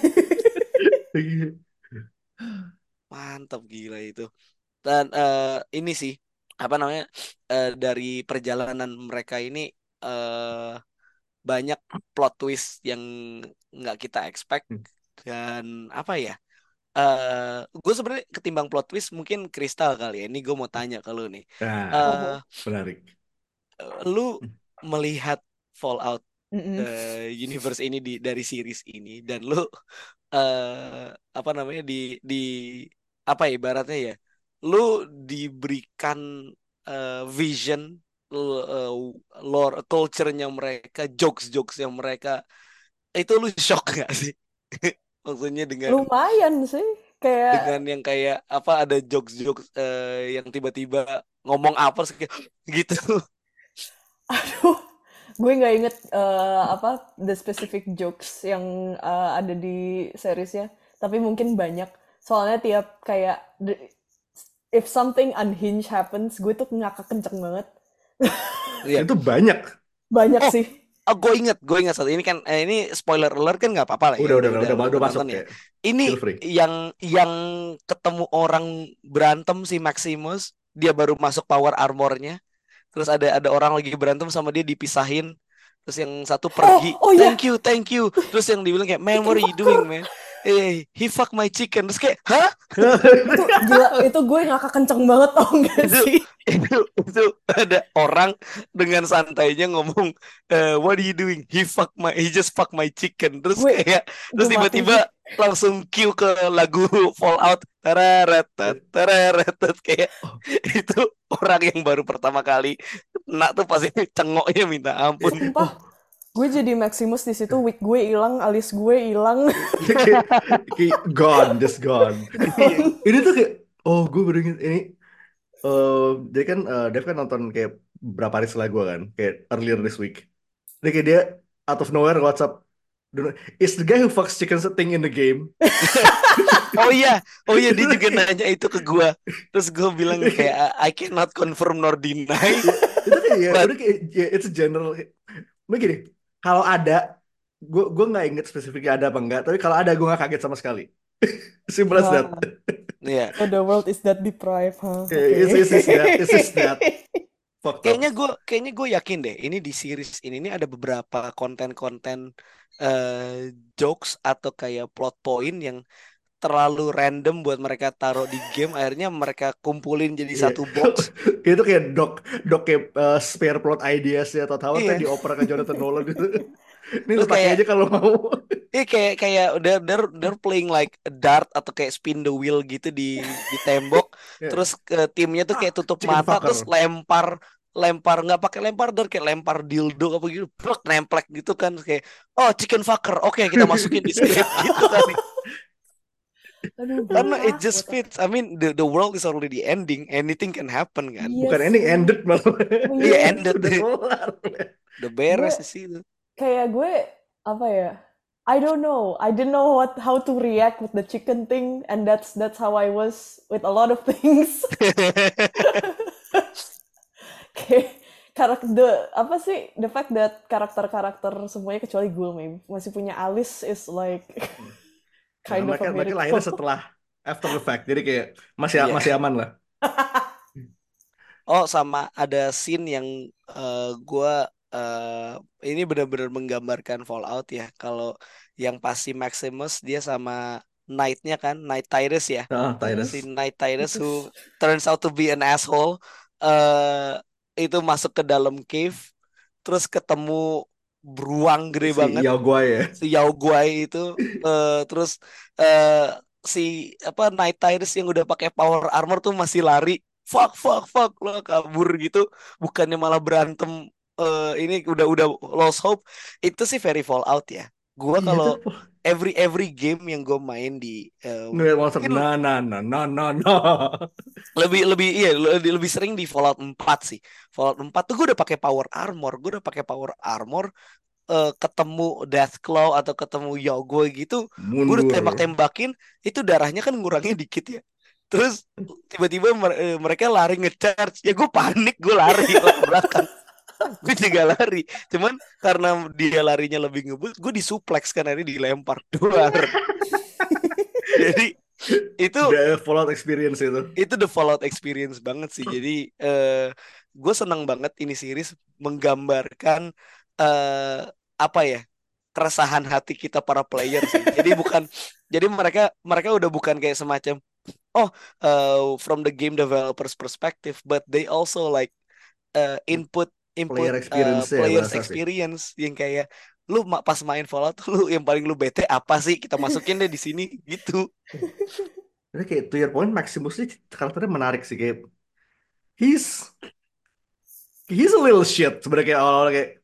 S4: Mantap, gila itu. Dan ini sih apa namanya, dari perjalanan mereka ini banyak plot twist yang nggak kita expect. Dan apa ya, gue sebenarnya ketimbang plot twist mungkin Crystal kali ya. Ini gue mau tanya ke lu nih.
S2: Nah, menarik.
S4: Lu melihat Fallout
S3: Mm-mm.
S4: universe ini dari series ini, dan lu apa namanya, di apa ya, ibaratnya ya, lu diberikan vision, lore, culture-nya mereka, jokes-jokesnya mereka, itu lu shock gak sih? Maksudnya
S3: Lumayan sih. Kayak
S4: dengan yang kayak apa, ada jokes-jokes yang tiba-tiba ngomong apa terus kayak gitu.
S3: aduh, gue nggak inget apa the specific jokes yang ada di seriesnya, tapi mungkin banyak. Soalnya tiap kayak if something unhinged happens, gue tuh ngakak kenceng banget.
S4: Iya.
S2: Itu banyak.
S3: Banyak
S4: Oh,
S3: sih.
S4: gue ingat satu ini kan ini spoiler alert kan nggak apa-apa lah ya.
S2: Udah masuk
S4: nonton ya.
S2: ya.
S4: Ini
S2: Feel free.
S4: yang ketemu orang berantem si Maximus, dia baru masuk power armornya. Terus ada orang lagi berantem sama dia dipisahin. Terus yang satu pergi,
S3: iya.
S4: thank you. Terus yang dibilang kayak, man, what are you doing, man? He fuck my chicken. Terus kayak, hah?
S3: Itu gila, itu gue ngakak kenceng banget, tau gak sih?
S4: Itu ada orang dengan santainya ngomong, what are you doing? He just fuck my chicken. Terus kayak, terus tiba-tiba langsung cue ke lagu Fallout, tereret kayak itu orang yang baru pertama kali kena tuh pasti cengoknya minta ampun.
S3: Sumpah, gue jadi Maximus di situ, wig gue hilang, alis gue hilang.
S2: Just gone. Ini tuh kayak, oh gue baru inget ini. Jadi kan Dev kan nonton kayak berapa hari setelah gue kan, kayak earlier this week. Jadi kayak dia out of nowhere WhatsApp, is the guy who fucks chickens a thing in the game?
S4: Oh iya dia juga nanya itu ke gue. Terus gue bilang kayak I cannot confirm nor deny.
S2: Itu kayak udah kayak it's a general. Begini, kalau ada, gue nggak inget spesifiknya ada apa enggak, tapi kalau ada gue nggak kaget sama sekali. Simple as that.
S4: Yeah.
S3: So the world is that deprived, huh?
S2: Is that.
S4: Kayaknya gue yakin deh ini di series ini ada beberapa konten-konten jokes atau kayak plot point yang terlalu random buat mereka taruh di game, akhirnya mereka kumpulin jadi satu box.
S2: Itu kayak dok kayak spare plot ideas ya, atau tahu kan dioper ke Jonathan Nolan gitu. Ini lu pakai aja kalau mau.
S4: Kayak they're playing like a dart atau kayak spin the wheel gitu di tembok. Terus timnya tuh kayak tutup mata terus lempar nggak pakai lempar dart, kayak lempar dildo apa gitu, plek nemplek gitu kan, kayak chicken fucker. Oke, kita masukin di script gitu kan. Karena it just fits. I mean the world is already ending, anything can happen kan.
S2: Bukan ending, ended malah.
S4: Iya, ended. Udah beres sih itu.
S3: Kayak gue apa ya? I don't know. I didn't know how to react with the chicken thing, and that's how I was with a lot of things. Kayak the fact that karakter semuanya kecuali gue masih punya alis is like kind of a miracle.
S2: Mereka lahirnya setelah after the fact, jadi kayak masih aman lah.
S4: Sama ada scene yang gue ini benar-benar menggambarkan Fallout ya. Kalau yang pasti Maximus dia sama Knight-nya kan, Knight Tyrus ya.
S2: Tyrus.
S4: Si Knight Tyrus who turns out to be an asshole. Itu masuk ke dalam cave, terus ketemu beruang gede banget. Si Yao Guai itu, terus si Knight Tyrus yang udah pakai power armor tuh masih lari. Fuck lo kabur gitu, bukannya malah berantem. Ini udah lost hope. Itu sih very Fallout ya. Gua kalau every game yang gue main di lebih sering di Fallout 4 sih. Fallout 4 tuh gue udah pakai power armor. Ketemu Deathclaw atau ketemu Yaogo gitu, gue udah tembak-tembakin, itu darahnya kan ngurangnya dikit ya. Terus tiba-tiba mereka lari nge-charge, ya gue panik, gue lari ke belakang. Gue juga lari, cuman karena dia larinya lebih ngebut, gue disuplex kan, ini dilempar keluar. Jadi itu
S2: the Fallout experience
S4: itu the Fallout experience banget sih. Jadi gue seneng banget ini series menggambarkan keresahan hati kita para player sih. Jadi mereka udah bukan kayak semacam from the game developers perspective, but they also like input
S2: player experience
S4: yang kayak lu pas main Fallout lu yang paling lu bete apa sih, kita masukin deh di sini gitu.
S2: Jadi kayak to your point, Maximus sih karakternya menarik sih, kayak he's a little shit sebenarnya, kayak awal-awal kayak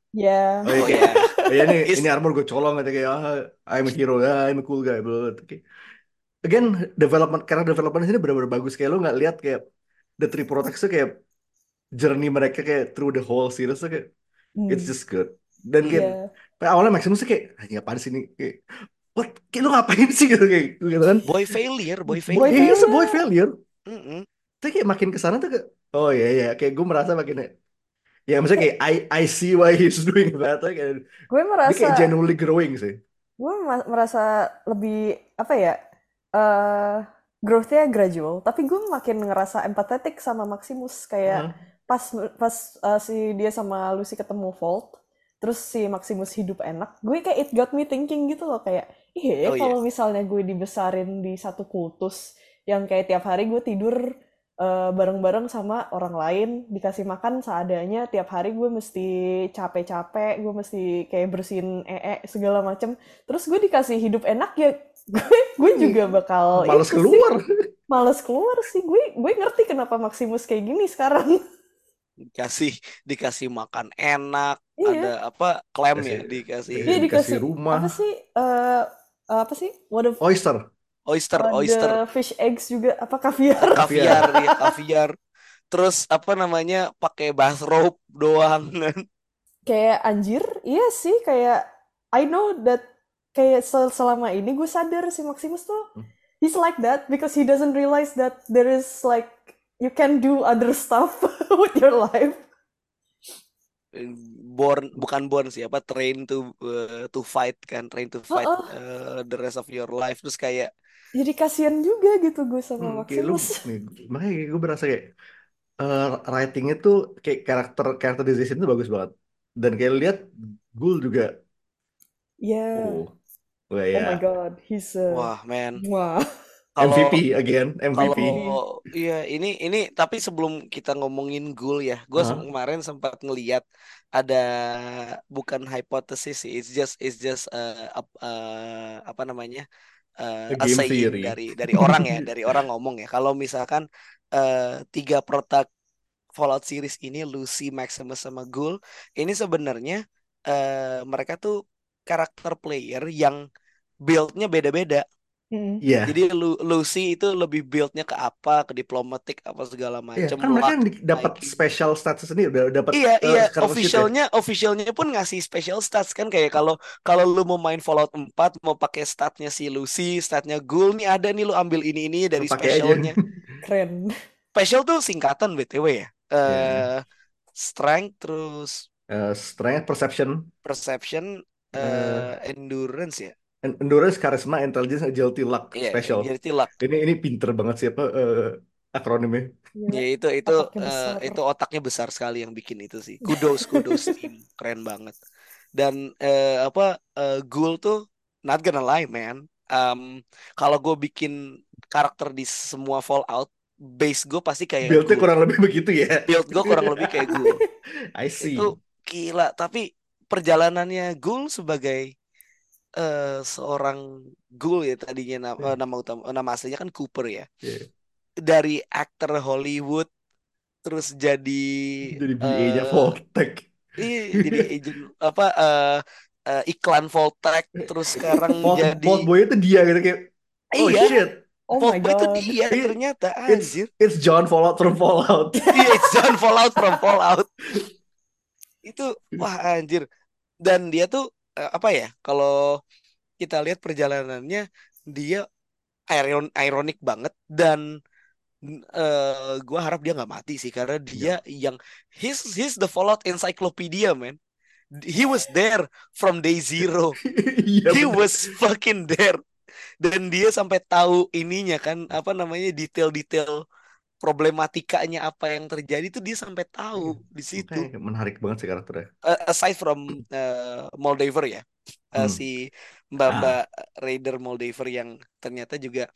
S2: ini armor gue colong gitu, kayak I'm a hero, I'm a cool guy, blah. Again, karena development ini benar-benar bagus, kayak lu nggak lihat kayak The Three Protects tuh kayak journey mereka kayak through the whole series tuh kayak It's
S3: Hmm.
S2: just good. Dan kayak
S3: Iya.
S2: awalnya Maximus tuh kayak anjing apaan sih ini kayak what kayak lu ngapain sih gitu kan.
S4: Boy failure, boy
S3: Boy
S2: He is a
S4: failure.
S2: boy
S3: failure.
S2: failure.
S4: Mm-mm.
S2: Tapi kayak makin kesana tuh kayak oh iya kayak gue merasa makin ya maksudnya kayak I see why he's doing that. Kayak,
S3: Gue
S2: dia kayak
S3: merasa
S2: genuinely growing sih.
S3: gue merasa lebih apa ya, eh growth-nya gradual, tapi gue makin ngerasa empathetic sama Maximus kayak pas pas si dia sama Lucy ketemu Vault, terus si Maximus hidup enak, gue kayak it got me thinking gitu loh, kayak
S4: Oh iya.
S3: kalau misalnya gue dibesarin di satu kultus yang kayak tiap hari gue tidur bareng-bareng sama orang lain, dikasih makan seadanya, tiap hari gue mesti capek-capek, gue mesti kayak bersihin segala macem, terus gue dikasih hidup enak ya, gue juga bakal
S2: Males
S3: itu sih,
S2: keluar.
S3: males keluar sih, gue ngerti kenapa Maximus kayak gini sekarang.
S4: Dikasih makan enak,
S3: Iya.
S4: ada apa klaim ya
S3: Iya,
S4: dikasih
S3: dikasih
S2: rumah.
S3: apa sih what if
S4: oyster
S3: ada fish eggs juga, apa kaviar.
S4: kaviar. Terus apa namanya pakai bathrobe doang kan.
S3: Kayak anjir, iya sih, kayak I know that kayak selama ini gue sadar si Maximus tuh he's like that because he doesn't realize that there is like you can do other stuff with your life.
S4: Bukan born sih, apa train to fight kan, train to fight the rest of your life. Terus kayak
S3: jadi kasihan juga gitu gue sama
S2: kayak lu
S3: Maximus.
S2: makanya gue berasa kayak writingnya tuh kayak karakter design tuh bagus banget, dan kayak lihat Ghoul juga
S3: Yeah.
S2: wah
S3: Oh my
S2: ya
S3: god, he's
S4: wah man.
S3: wah.
S2: MVP again, MVP.
S4: Kalau iya ini tapi sebelum kita ngomongin Ghoul ya, gue kemarin sempat ngeliat ada bukan hipotesis sih, it's just apa namanya
S2: A
S4: a
S2: game
S4: saying
S2: theory.
S4: dari orang ya, dari orang ngomong ya, kalau misalkan 3 protak Fallout series ini, Lucy, Maximus sama Ghoul, ini sebenarnya mereka tuh karakter player yang build-nya beda-beda.
S2: Iya.
S4: Jadi Lucy itu lebih build-nya ke apa, ke diplomatic apa segala
S2: Iya,
S4: macam.
S2: kan mereka dapat special stats sendiri, udah dapat
S4: Iya,
S2: karakter sheet ya.
S4: officialnya pun ngasih special stats kan, kayak kalau lu mau main Fallout 4 mau pakai statnya si Lucy, statnya Ghoul nih ada nih, lu ambil ini dari
S2: Lu pakai aja.
S4: specialnya.
S3: Keren.
S4: Special tuh singkatan BTW ya.
S2: Yeah.
S4: Strength, terus
S2: strength, perception,
S4: endurance ya.
S2: Endurance, charisma, intelligence, agility, luck, special.
S4: Agility, luck.
S2: Ini pinter banget sih apa akronimnya.
S4: Ya itu otaknya besar sekali yang bikin itu sih. Kudos tim, keren banget. Dan Ghoul tuh not gonna lie man. Kalau gue bikin karakter di semua Fallout, base gue pasti kayak
S2: build-nya
S4: Ghoul.
S2: kurang lebih begitu ya.
S4: Build gue kurang lebih kayak Ghoul.
S2: I see.
S4: Itu gila, tapi perjalanannya Ghoul sebagai seorang Ghoul ya, tadinya nama aslinya kan Cooper ya.
S2: Yeah.
S4: Dari aktor Hollywood terus jadi
S2: BA-nya Vault-Tec.
S4: Iya, jadi agent iklan Vault-Tec, terus sekarang jadi
S2: Vault-Boy itu dia gitu kayak oh
S4: iya.
S2: shit.
S3: Oh my
S4: Vault-Boy itu
S3: god.
S4: dia ternyata anjir.
S2: It's John Fallout from Fallout.
S4: Iya, it's John Fallout from Fallout. Itu wah anjir. Dan dia tuh apa ya? Kalau kita lihat perjalanannya, dia ironik banget, dan gue harap dia nggak mati sih, karena dia yang he's the Fallout encyclopedia man. He was there from day zero. He was fucking there. Dan dia sampai tahu ininya kan, apa namanya, detail-detail problematikanya apa yang terjadi itu dia sampai tahu di situ.
S2: Okay, menarik banget sih karakternya.
S4: Aside from Moldaver ya, si Mbak Raider Moldaver yang ternyata juga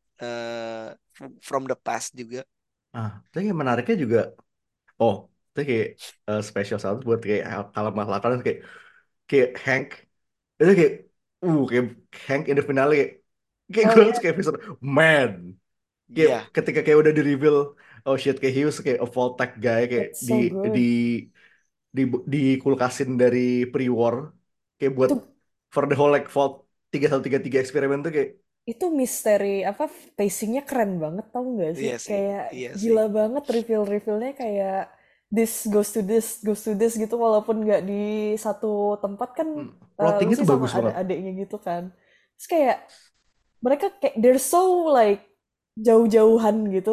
S4: from the past juga.
S2: Tapi menariknya juga, itu kayak special sound buat kayak kalau malah kayak Hank itu kayak Hank in the finale kayak gue langsung kayak episode man. Kayak ketika kayak udah di reveal, oh shit, kayak he was kayak a Vault-Tec guy, kayak dikulkasin dari pre-war, kayak buat for the whole like Vault 3133 eksperimen tuh kayak
S3: itu misteri apa, pacingnya keren banget, tau nggak sih?
S4: Iya sih,
S3: kayak
S4: iya
S3: gila
S4: sih.
S3: banget reveal-revealnya, kayak this goes to this gitu, walaupun nggak di satu tempat kan.
S2: Plottingnya
S3: Lucy
S2: tuh
S3: sama
S2: bagus banget.
S3: adiknya gitu kan. Terus kayak mereka kayak they're so like jauh-jauhan gitu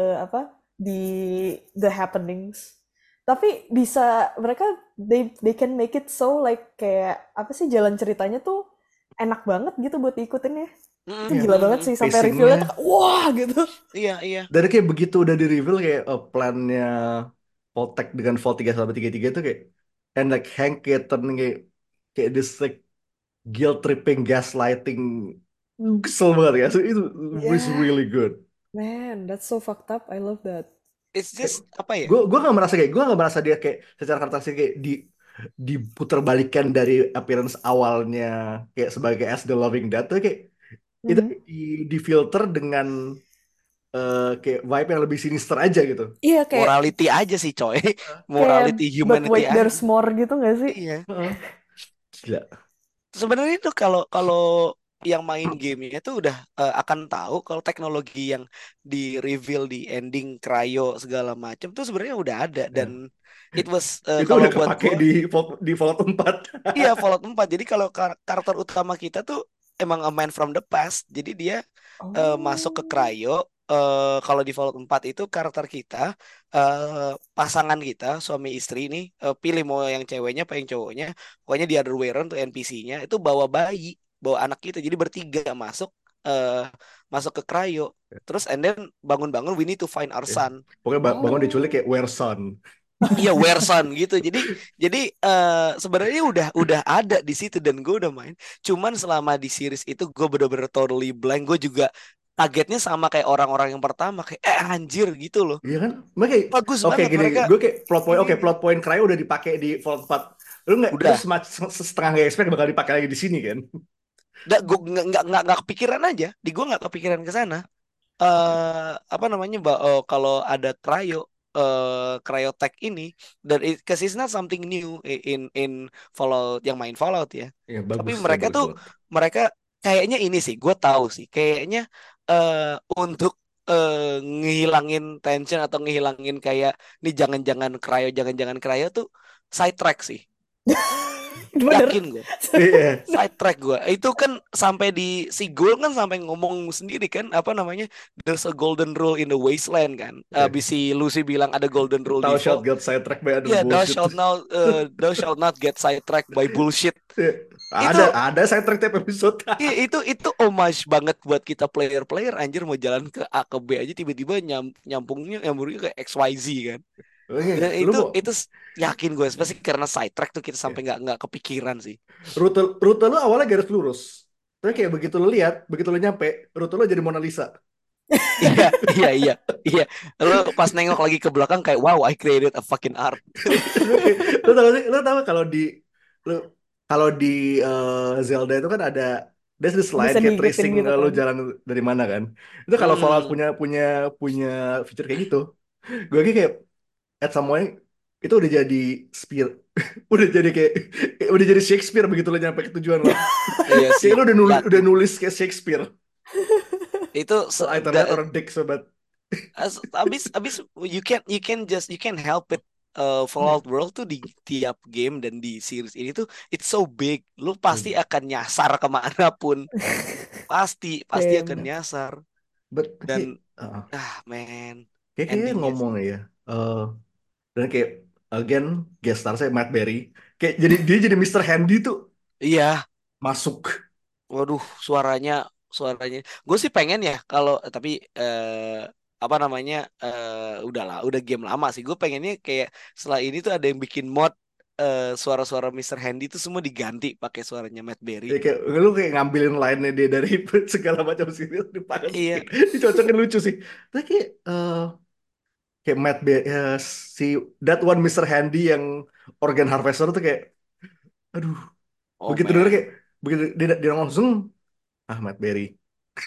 S3: the happenings. Tapi bisa mereka they can make it so like kayak apa sih, jalan ceritanya tuh enak banget gitu buat diikutin ya. Itu gila banget sih, sampai
S2: Pacingnya.
S3: reveal-nya tuh wah gitu.
S4: Iya.
S2: Dan kayak begitu udah di reveal kayak plannya Voltec dengan Volt 3-33 itu kayak, and like Hank kayak turn kayak this like guilt tripping gaslighting, kesel banget ya. So, itu was
S3: Yeah.
S2: really good.
S3: Man, that's so fucked up. I love that.
S4: It's just apa ya?
S2: Gue nggak merasa dia kayak secara karakteristik kayak diputar balikan dari appearance awalnya kayak sebagai as the loving dad tuh kayak itu di filter dengan kayak vibe yang lebih sinister aja gitu.
S3: Iya, kayak
S4: Morality aja sih coy. Morality,
S3: but
S4: humanity
S3: wait,
S4: aja.
S3: there's more gitu gak sih?
S4: Iya.
S2: Gila.
S4: Sebenarnya itu kalau yang main gamenya tuh udah akan tahu kalau teknologi yang di reveal di ending cryo segala macam tuh sebenarnya udah ada dan it was
S2: Itu
S4: kalau
S2: udah
S4: buat
S2: kepake
S4: gua
S2: di Fallout 4.
S4: iya Fallout 4. Jadi kalau karakter utama kita tuh emang a man from the past. Jadi dia masuk ke cryo. Kalau di Fallout 4 itu karakter kita pasangan kita suami istri nih pilih mau yang ceweknya apa yang cowoknya, pokoknya di Otherworld tuh NPC-nya itu bawa bayi, bawa anak kita, jadi bertiga masuk ke cryo, terus and then bangun-bangun we need to find our son.
S2: Pokoknya bangun diculik kayak where son.
S4: Iya, where son gitu. Jadi sebenarnya udah ada di situ dan gue udah main. Cuman selama di series itu gue bener-bener totally blank. Gue juga kagetnya sama kayak orang-orang yang pertama kayak anjir gitu loh.
S2: Iya kan? Makanya
S4: bagus
S2: oke
S4: banget
S2: gini,
S4: mereka.
S2: gue kayak plot point cryo udah dipakai di Fallout 4. Lu nggak
S4: Udah.
S2: setengah nggak expect bakal dipakai lagi di sini kan?
S4: Gue nggak kepikiran aja. Di gue nggak kepikiran ke sana. Apa namanya kalau ada cryotech ini dan because it's not something new in Fallout yang main Fallout ya.
S2: Iya, bagus,
S4: tapi mereka
S2: bagus
S4: tuh
S2: banget.
S4: mereka kayaknya ini sih gue tahu sih kayaknya untuk ngehilangin tension atau ngehilangin kayak nih jangan-jangan cryo tuh side track sih. Yakin gue. Side track gue. Itu kan sampai di si Gold kan sampai ngomong sendiri kan apa namanya? There's a golden rule in the wasteland kan. Abis si Lucy bilang ada golden rule
S2: Thou
S4: di
S2: shalt get sidetracked by other bullshit.
S4: Thou shalt not get sidetracked by bullshit.
S2: Ada sidetrack tiap episode.
S4: itu homage banget buat kita player anjir mau jalan ke A ke B aja tiba-tiba nyambungnya ke XYZ kan. Dan itu yakin gue pasti karena sidetrack tuh kita sampai nggak kepikiran sih.
S2: Rute lu awalnya garis lurus, tapi kayak begitu lu nyampe rute lu jadi Mona Lisa.
S4: iya. Lo pas nengok lagi ke belakang kayak wow I created a fucking art.
S2: Lu tahu kalau di Zelda itu kan ada there's the slide kayak tracing gitu, lu jalan dari mana kan. Itu kalau Fallout punya feature kayak gitu. Gue kayak at some point itu udah jadi spear. udah jadi Shakespeare begitu lo nyampe ke tujuan lo.
S4: Iya sih.
S2: Kayak lo udah nulis kayak Shakespeare.
S4: Itu
S2: or dick sobat.
S4: abis you can help it. Fallout World tuh di tiap game dan di series ini tuh it's so big, lu pasti akan nyasar kemanapun. pasti akan nyasar. Dan man,
S2: kayaknya ngomong ya. Dan kayak again guest star saya Matt Berry kayak dia jadi Mr. Handy tuh.
S4: Iya.
S2: Masuk.
S4: Waduh, suaranya gue sih pengen ya kalau tapi apa namanya udah game lama sih. Gue pengennya kayak setelah ini tuh ada yang bikin mod suara-suara Mr. Handy tuh semua diganti pakai suaranya Matt Berry.
S2: Ya, kayak lu kayak ngambilin line-nya dia dari segala macam series dipakai.
S4: Iya.
S2: Dicocokin lucu sih. Tapi kayak Matt si that one Mr. Handy yang organ harvester tuh kayak aduh. Begitu denger kayak begitu dia langsung Matt Berry.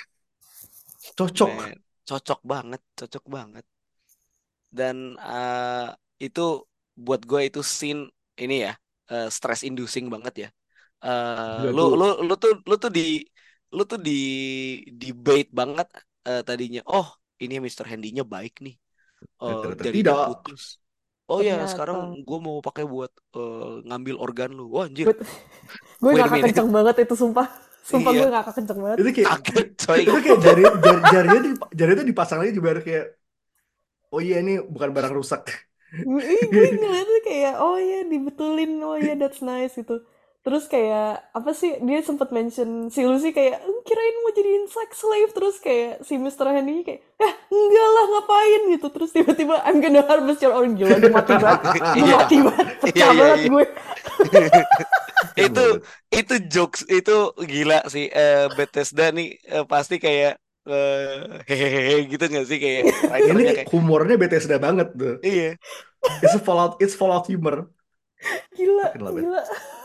S4: Cocok banget. Dan itu buat gue itu scene ini ya stress inducing banget ya. Lu tuh di debate banget tadinya. Oh, ini Mr. Handy-nya baik nih. Jadinya putus. Oh ya,
S3: Ternyata.
S4: sekarang gue mau pakai buat ngambil organ lu. Wah anjir.
S3: Gue
S4: Wait a
S3: ngakak
S4: minute.
S3: kenceng banget itu, sumpah. Sumpah
S4: Iya.
S3: gue ngakak kenceng banget.
S2: Itu kayak
S4: Kaget coy.
S2: itu kayak jarinya dipasang lagi juga kayak oh iya ini bukan barang rusak.
S3: Gue ngeliatnya kayak oh ya dibetulin, oh ya that's nice gitu. Terus kayak apa sih, dia sempat mention si Lucy kayak kirain mau jadiin sex slave, terus kayak si Mr. Handy kayak enggak lah ngapain gitu, terus tiba-tiba I'm gonna harvest your own, gila gue mati banget, pecah banget gue.
S4: itu jokes itu gila sih. Bethesda nih pasti kayak hehehe gitu nggak sih, kayak
S2: Ini
S4: writernya kayak
S2: humornya Bethesda banget tuh.
S4: iya.
S2: It's Fallout humor.
S3: Gila,
S2: Fucking love it.
S3: gila.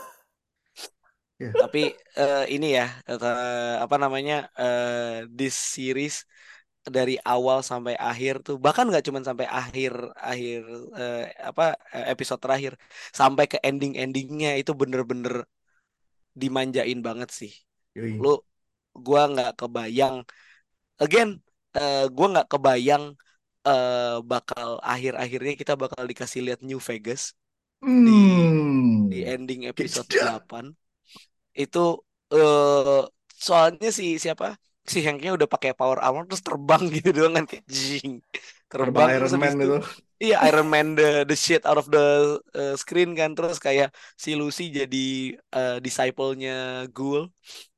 S4: Tapi ini ya apa namanya, this series dari awal sampai akhir tuh, bahkan nggak cuma sampai akhir akhir episode terakhir, sampai ke endingnya itu bener-bener dimanjain banget sih.
S2: Yoi.
S4: Gua nggak kebayang again, gua nggak kebayang bakal akhir-akhirnya kita bakal dikasih lihat New Vegas di ending episode 8 itu. Soalnya siapa si Hanknya udah pakai power armor terus terbang gitu doang kan, kayak jing, terbang terus
S2: Iron
S4: habis
S2: Man
S4: itu
S2: itu.
S4: iya Iron Man the shit out of the screen kan, terus kayak si Lucy jadi disciple-nya Ghoul,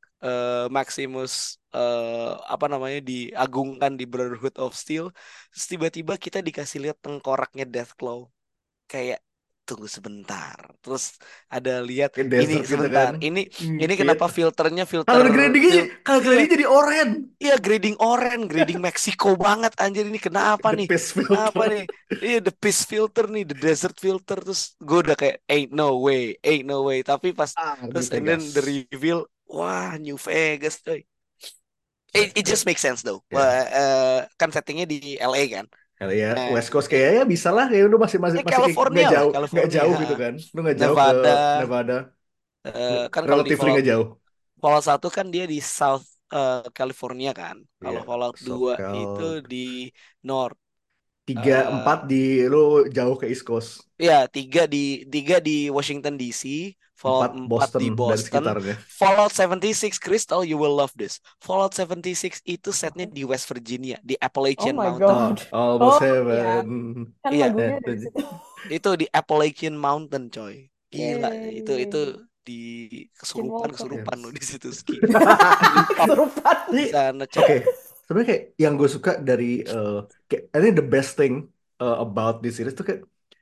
S4: Maximus apa namanya diagungkan di Brotherhood of Steel, terus tiba-tiba kita dikasih lihat tengkoraknya Deathclaw, kayak tunggu sebentar, terus ada lihat
S2: Kayak
S4: ini
S2: desert gitu
S4: sebentar,
S2: kan.
S4: ini kenapa filternya
S2: Kalau gradingnya jadi oranye.
S4: iya grading oranye, grading Meksiko banget anjir, ini kenapa
S2: The
S4: nih,
S2: piss filter.
S4: apa nih, iya the piss filter nih, the desert filter, terus gue udah kayak ain't no way, tapi pas terus and then the reveal, wah New Vegas coy. It just makes sense though. Kan settingnya di LA kan.
S2: Ya, West Coast kayaknya bisa lah, kayak lu masih
S4: California
S2: nggak jauh,
S4: lah,
S2: nggak jauh
S4: California.
S2: gitu kan, lu nggak jauh
S4: Nevada.
S2: ke Nevada,
S4: Kan kalau di
S2: relatively nggak jauh.
S4: Fallout 1 kan dia di South California kan. Kalau Fallout 2 itu di North.
S2: 3, 4 di lu jauh ke East Coast.
S4: Iya, 3 di Washington DC, Fallout 4 di
S2: dan
S4: Boston.
S2: sekitarnya.
S4: Fallout 76, Crystal, you will love this. Fallout 76 itu setnya di West Virginia, di Appalachian Mountain.
S2: Almost heaven.
S3: Kan
S4: Iya,
S3: lagunya dari situ.
S4: itu di Appalachian Mountain, coy. Gila, itu di kesurupan lo di situ ski.
S3: Kesurupan.
S4: Di sana, coy.
S2: Oke. Sebenarnya kayak yang gue suka dari kayak I think the best thing about this series tuh kayak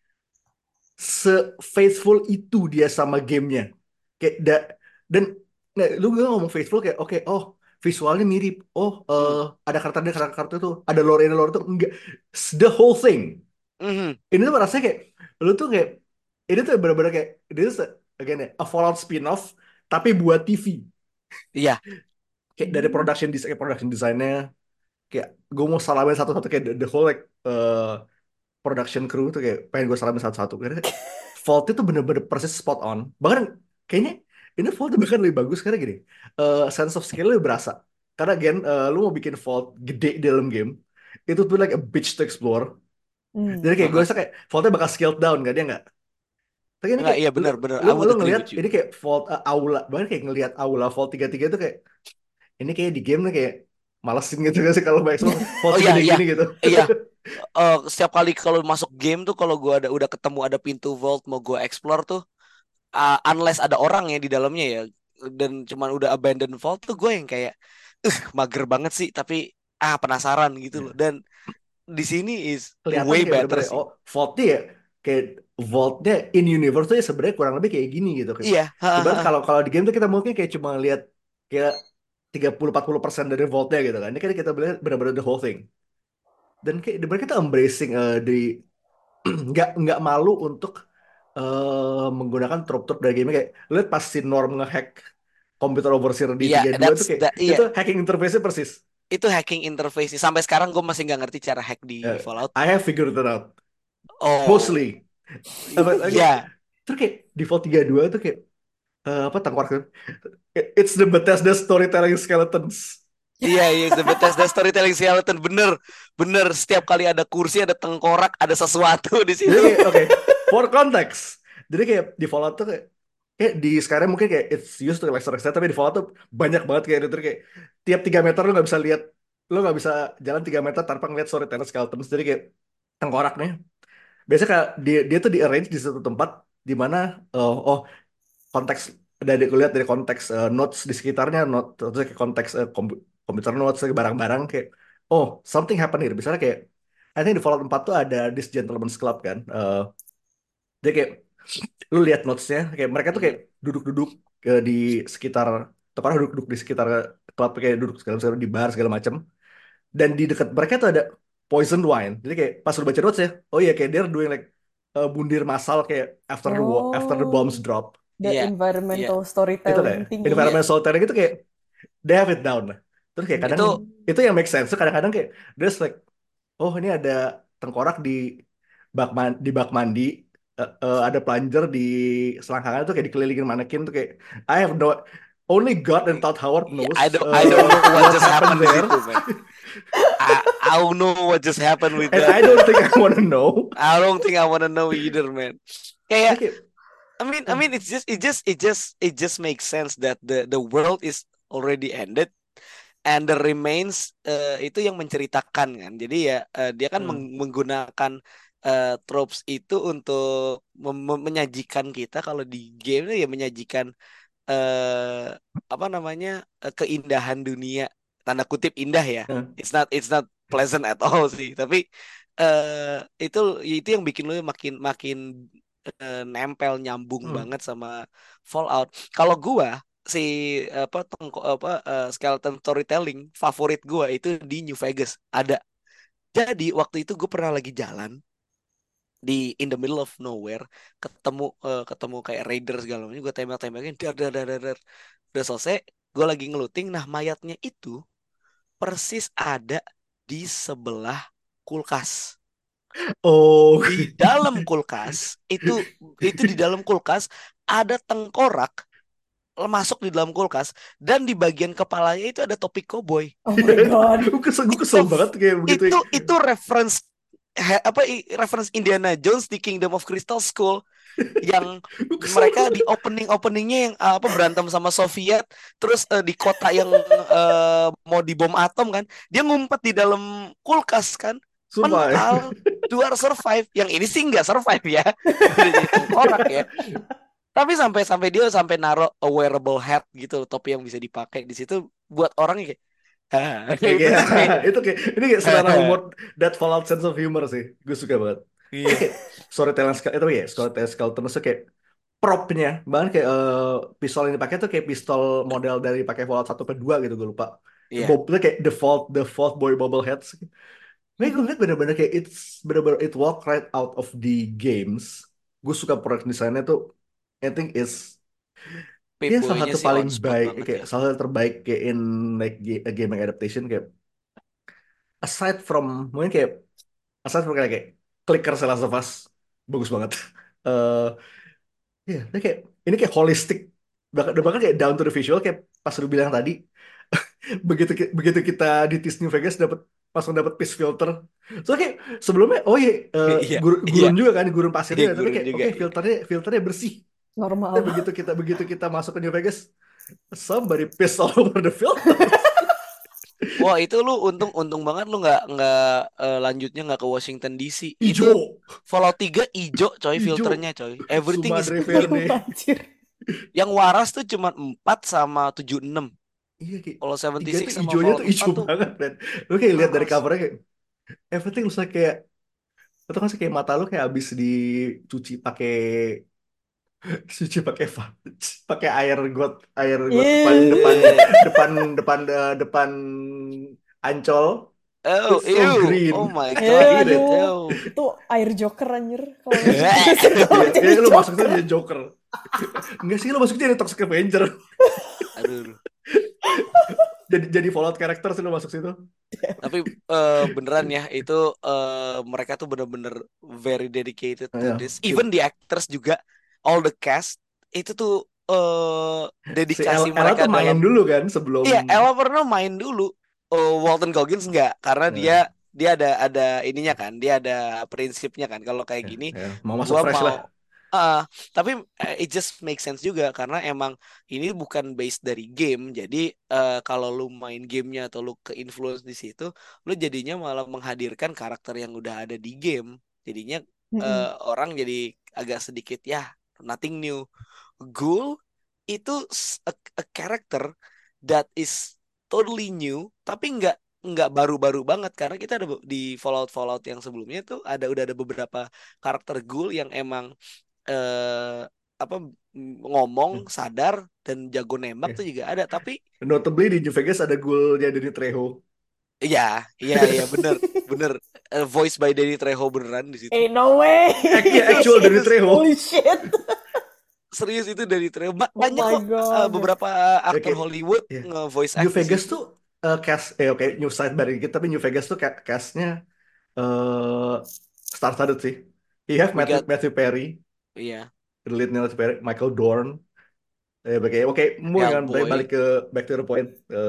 S2: se-faithful itu dia sama gamenya. Kayak dan lu gak ngomong faithful kayak oke, visualnya mirip, ada karakter itu, ada lore itu enggak, the whole thing. Ini tuh rasanya kayak lu tuh kayak ini tuh bener-bener kayak this again a Fallout spin-off tapi buat TV.
S4: Iya.
S2: Kayak dari production design-nya, kayak gue mau salamin satu-satu kayak the whole like production crew tuh kayak pengen gue salamin satu-satu karena Vault itu bener-bener persis spot on. Bahkan kayaknya ini Vault bahkan lebih bagus karena gini, sense of skill lebih berasa. Karena again, lu mau bikin Vault gede di dalam game, itu tuh like a beach to explore. Jadi kayak gue rasa kayak Vaultnya bakal scaled down, dia nggak? Tapi ini kayak
S4: iya benar.
S2: Lu ngelihat ini kayak Vault aula, bahkan kayak ngelihat aula Vault 33 itu kayak ini kayak di game nih kayak malesin gitu sih kalau main Vault gini gitu.
S4: Iya. Setiap kali kalau masuk game tuh, kalau gue udah ketemu ada pintu vault mau gue explore tuh, unless ada orang ya di dalamnya ya, dan cuman udah abandoned vault tuh, gue yang kayak mager banget sih, tapi penasaran gitu loh. Dan di sini is
S2: kelihatan
S4: way
S2: kayak
S4: better sih.
S2: Vault-nya ya kayak vault-nya in universe tuh ya sebenarnya kurang lebih kayak gini gitu.
S4: Iya.
S2: Cuman kalau di game tuh kita mungkin kayak cuma lihat kayak 30-40% dari vault-nya gitu kan. Ini kan kita benar-benar the whole thing. Dan kayak kita embracing nggak malu untuk menggunakan trope-trope dari game kayak lihat pas si Norm ngehack komputer overseer di 32 tuh kayak itu hacking interface-nya persis.
S4: Itu hacking interface. Sampai sekarang gue masih nggak ngerti cara hack di Fallout.
S2: I have figured it out. Mostly.
S4: Iya.
S2: Terus kayak default 32 tuh kayak tengkorak. It's the Bethesda storytelling skeletons.
S4: Iya, the Bethesda storytelling skeleton, bener. Setiap kali ada kursi, ada tengkorak, ada sesuatu di situ.
S2: Jadi oke, for context. Jadi kayak di Fallout tuh kayak di sekarang mungkin kayak it's used to like extent, tapi di Fallout tuh banyak banget kayak itu kayak tiap 3 meter lu nggak bisa jalan 3 meter tanpa ngeliat storyteller skeletons. Jadi kayak tengkoraknya biasanya kayak dia tuh di arrange di satu tempat di mana oh konteks dari kulihat dari konteks notes di sekitarnya terus kayak konteks komputer notes barang-barang kayak oh something happen here misalnya kayak I think di Fallout 4 tuh ada this gentleman's club kan dia kayak lu lihat notesnya kayak mereka tuh kayak duduk-duduk di sekitar tempat duduk-duduk di sekitar klub kayak duduk segala di bar segala macam dan di dekat mereka tuh ada poison wine jadi kayak pas lu baca notes ya oh iya kayak they're doing like bundir massal kayak after the bombs
S3: Oh,
S2: drop
S3: the
S4: Iya,
S3: environmental
S2: itu
S3: storytelling
S2: kayak
S3: tinggi ya.
S2: environmental storytelling itu kayak they have it down lah terus kayak kadang
S4: itu
S2: itu yang make sense. So, kadang-kadang kayak there's like oh ini ada tengkorak di bak mandi ada plunger di selangkangan tuh kayak dikelilingin manekin tuh kayak I have no only God and Todd Howard knows
S4: I don't know what just
S2: happened
S4: happened di
S2: there
S4: situ, man. I don't know what just happened with
S2: and
S4: that.
S2: I don't think I wanna know.
S4: I don't think I wanna know either, man. Kayak
S2: Kayak,
S4: I mean, it just makes sense that the world is already ended and the remains itu yang menceritakan kan. Jadi ya dia kan menggunakan tropes itu untuk menyajikan kita kalau di game itu ya menyajikan apa namanya keindahan dunia tanda kutip indah ya. It's not pleasant at all sih. Tapi itu yang bikin lu makin makin nempel nyambung banget sama Fallout. Kalau gua si skeleton storytelling favorit gua itu di New Vegas ada. Jadi waktu itu gue pernah lagi jalan di in the middle of nowhere ketemu kayak raider segala macam gue tembak-tembakin dar. Udah selesai gue lagi ngeluting nah mayatnya itu persis ada di sebelah kulkas.
S2: oh
S4: Di dalam kulkas itu di dalam kulkas ada tengkorak masuk di dalam kulkas dan di bagian kepalanya itu ada topi koboi.
S3: Oh my god.
S2: gue kesel banget kayak begitu
S4: Itu reference reference Indiana Jones di Kingdom of Crystal Skull yang mereka di openingnya yang berantem sama Soviet terus di kota yang mau dibom atom kan dia ngumpet di dalam kulkas kan mental luar survive yang ini sih nggak survive ya orang ya tapi sampai dia sampai naruh a wearable hat gitu topi yang bisa dipakai di situ buat orang kayak
S2: itu kayak ini kayak selera humor that Fallout sense of humor sih gue suka banget storytelling itu ya storytelling skeleton itu kayak propnya bahkan kayak pistol yang dipakai tuh kayak pistol model dari pakai Fallout 1 ke 2 gitu gue lupa itu kayak default boy bubble heads gue liat bener-bener kayak bener-bener it walk right out of the games gue suka product desainnya tuh I think is dia salah satu paling baik kayak salah satu terbaik kayak in like a gaming adaptation kayak aside from mungkin kayak kayak clicker Last of Us bagus banget ya kayak ini kayak holistic bahkan kayak down to the visual kayak pas lu bilang tadi begitu kita di New Vegas langsung dapat piece filter so kayak sebelumnya gurun juga kan gurun pasir juga tapi kayak oke filternya bersih
S3: normal.
S2: Begitu kita masuk ke New Vegas, somebody pissed all over the filter.
S4: Wah itu lu untung banget lu nggak lanjutnya nggak ke Washington DC.
S2: Ijo.
S4: Itu Fallout 3 ijo coy filternya coy. Everything is green. Yang waras tuh cuma 4 sama 76.
S2: Iya kayak.
S4: Kalau 76 sama
S2: ijonya tuh ijo
S4: tuh
S2: banget man. Lu kayak lihat dari covernya kayak everything looks like kayak itu kan kayak mata lu kayak habis dicuci pakai air got depan Ancol.
S4: Oh,
S2: it's so green.
S4: Oh my god.
S3: Itu air Joker anjir.
S2: Kalau lu masuk tuh jadi Joker. Enggak sih lu masuk jadi Toxic Avenger.
S4: Aduh.
S2: jadi Fallout karakter sih lu masuk situ.
S4: Tapi beneran ya itu mereka tuh bener-bener very dedicated to this. Even the actors juga, all the cast itu tuh dedikasi
S2: si
S4: mereka
S2: tuh main dulu kan sebelum.
S4: Iya, Ella pernah main dulu Walton Goggins enggak, karena dia
S2: Nah,
S4: dia ada ininya kan, dia ada prinsipnya kan. Kalau kayak gini,
S2: mau masuk
S4: gua
S2: fresh lah.
S4: mau tapi it just make sense juga karena emang ini bukan based dari game. Jadi kalau lu main gamenya atau lu ke influence di situ, lu jadinya malah menghadirkan karakter yang udah ada di game. Jadinya orang jadi agak sedikit ya nothing new. Ghoul itu a character that is totally new, tapi nggak baru-baru banget karena kita ada di Fallout yang sebelumnya tuh udah ada beberapa karakter ghoul yang emang apa ngomong sadar dan jago nembak tuh juga ada. Tapi
S2: Notably di New Vegas ada ghoulnya Danny Trejo.
S4: iya bener voice by Danny Trejo beneran di situ.
S3: No way.
S2: Actual Danny Trejo.
S3: Holy shit.
S4: Serius itu Danny Trejo.
S3: Oh
S4: Banyak
S3: my
S4: kok
S3: God.
S4: beberapa aktor Hollywood nge-voice
S2: New
S4: act di
S2: Vegas
S4: situ.
S2: tuh cast New Side baru dikit, tapi New Vegas tuh castnya star-studded sih. Iya, Matthew Perry,
S4: Iya.
S2: the lead Matthew Perry, Michael Dorn. Oke, moving on,
S4: Hellboy.
S2: balik ke back to the point.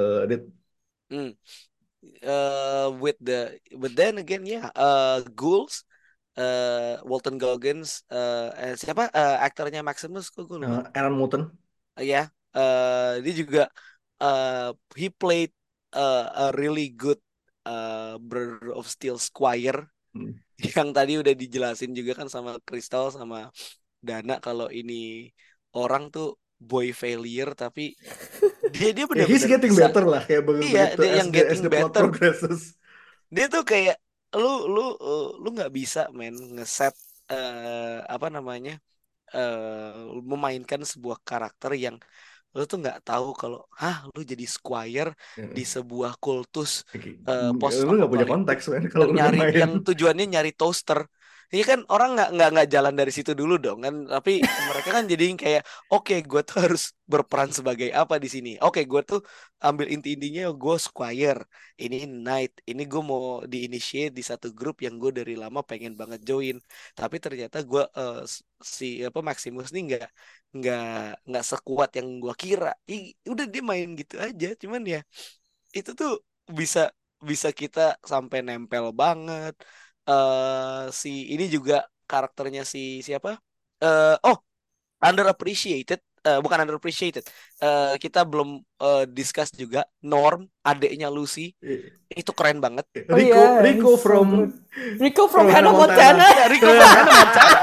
S4: But then again Ghouls, Walton Goggins, siapa aktornya Maximus kok gue lupa.
S2: Aaron Moulton.
S4: Ya, dia juga he played a really good Brother of Steel Squire yang tadi udah dijelasin juga kan sama Crystal sama Dana kalau ini orang tuh boy failure tapi dia benar-benar
S2: he's getting
S4: bisa.
S2: better lah kayak begitu
S4: Dia yang getting
S2: as the plot
S4: better.
S2: progresses.
S4: Dia tuh kayak lu nggak bisa ngeset apa namanya memainkan sebuah karakter yang lu tuh nggak tahu kalau lu jadi squire di sebuah kultus post
S2: Lu nggak punya konteks kan kalau lu
S4: nyari
S2: main.
S4: yang tujuannya nyari toaster. Iya kan orang nggak jalan dari situ dulu dong kan, tapi mereka kan jadi kayak oke, gue tuh harus berperan sebagai apa di sini. Oke, gue tuh ambil intinya gue squire, ini knight, ini gue mau di-initiate di satu grup yang gue dari lama pengen banget join, tapi ternyata gue si Maximus nih nggak sekuat yang gue kira. Udah dia main gitu aja, cuman ya itu tuh bisa kita sampai nempel banget. Si ini juga karakternya si siapa? Underappreciated. Bukan underappreciated. Kita belum discuss juga Norm, adeknya Lucy. Itu keren banget.
S2: Rico from
S3: Hannah Montana.
S4: Rico from Hannah Montana.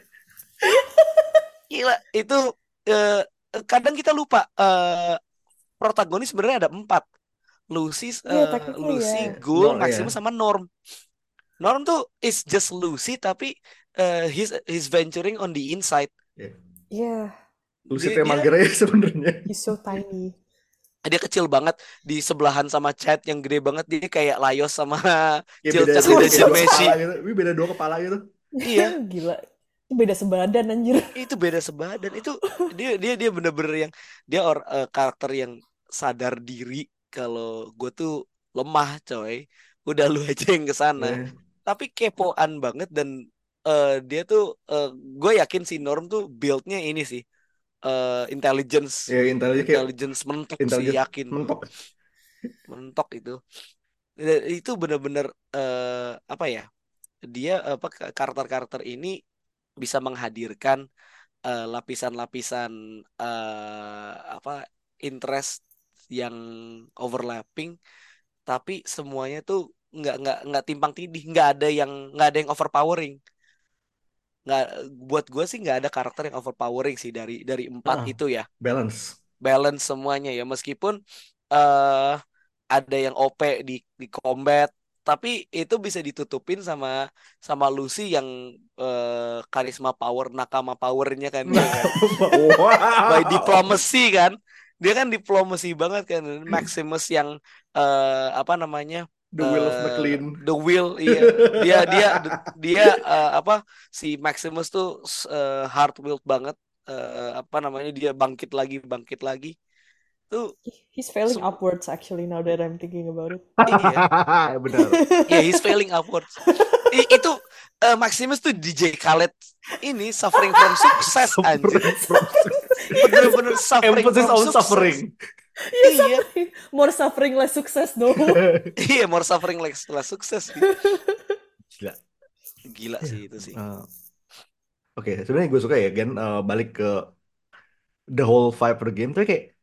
S4: Gila, itu kadang kita lupa protagonis sebenarnya ada 4. Lucy, Ghoul, Maximus sama Norm. Norm tuh is just Lucy tapi he's venturing on the inside.
S3: Yeah.
S2: Lucy tuh mager ya sebenarnya.
S3: He's so tiny.
S4: Dia kecil banget di sebelahan sama Chad yang gede banget, dia kayak Layos sama
S2: Cilcat
S4: dan Messi.
S2: Ini beda 2 kepala gitu.
S4: Iya.
S3: Gila. Itu beda sebadan anjir.
S4: Itu beda sebadan. Itu dia bener-bener yang dia karakter yang sadar diri kalau gue tuh lemah coy. Udah lu aja yang kesana. Tapi kepoan banget dan dia tuh gue yakin si Norm tuh build-nya ini sih intelligence mentok sih, yakin mentok itu bener-bener apa ya, dia karakter-karakter ini bisa menghadirkan lapisan-lapisan interest yang overlapping tapi semuanya tuh nggak timpang tindih, nggak ada yang overpowering. Buat gue sih nggak ada karakter yang overpowering sih dari 4 itu ya.
S2: Balance
S4: semuanya ya, meskipun ada yang OP di combat tapi itu bisa ditutupin sama Lucy yang karisma power, nakama powernya kan. By diplomacy kan, dia kan diplomacy banget kan. Maximus yang apa namanya,
S2: The Will of McLean.
S4: The Will, iya. Dia si Maximus tuh hard willed banget. Apa namanya, dia bangkit lagi. Tuh
S3: he's failing upwards actually now that I'm thinking about it.
S2: Iya, benar.
S4: Iya, he's failing upwards. Itu Maximus tuh DJ Khaled ini suffering from success anjir. Bener-bener suffering
S2: emphasis
S4: from
S2: on
S4: success.
S2: suffering.
S3: Iya,
S4: Iya,
S3: suffering. More suffering, less success dong.
S4: iya, more suffering less sukses sih.
S2: Gila.
S4: Gila
S2: Iya.
S4: sih itu sih.
S2: Oke, sebenarnya gue suka ya Gen balik ke the whole vibe of the game tuh kayak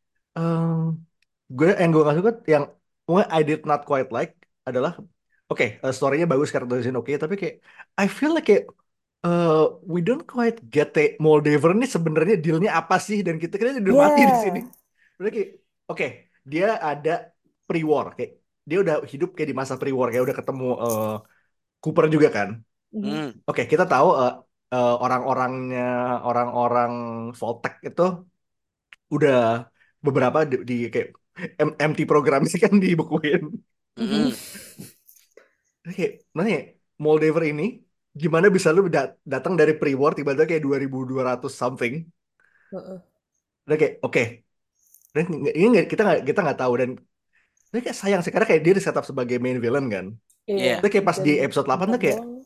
S2: gue gak suka yang what I did not quite like adalah oke, story-nya bagus, karakterisasi oke, tapi kayak I feel like kayak we don't quite get Moldaver ini sebenarnya dealnya apa sih, dan kita kira udah mati di sini.
S3: Yeah.
S2: Udah kayak oke, dia ada pre-war, kayak dia udah hidup kayak di masa pre-war, kayak udah ketemu Cooper juga kan.
S3: Mhm.
S2: Oke, kita tahu orang-orangnya orang-orang Voltec itu udah beberapa di kayak MT program sih kan dibekuin.
S4: Mm-mm.
S2: Oke, nah ya, Moldaver ini gimana bisa lu datang dari pre-war tiba-tiba kayak 2200 something.
S3: Heeh.
S2: Udah kayak oke. Dan ini kita nggak tahu, dan ini kayak sayang sih karena kayak dia di setup sebagai main villain kan.
S3: Iya.
S2: Tapi kayak pas
S3: Dan
S2: di episode 8 tuh
S3: bentar
S2: kayak
S3: doang.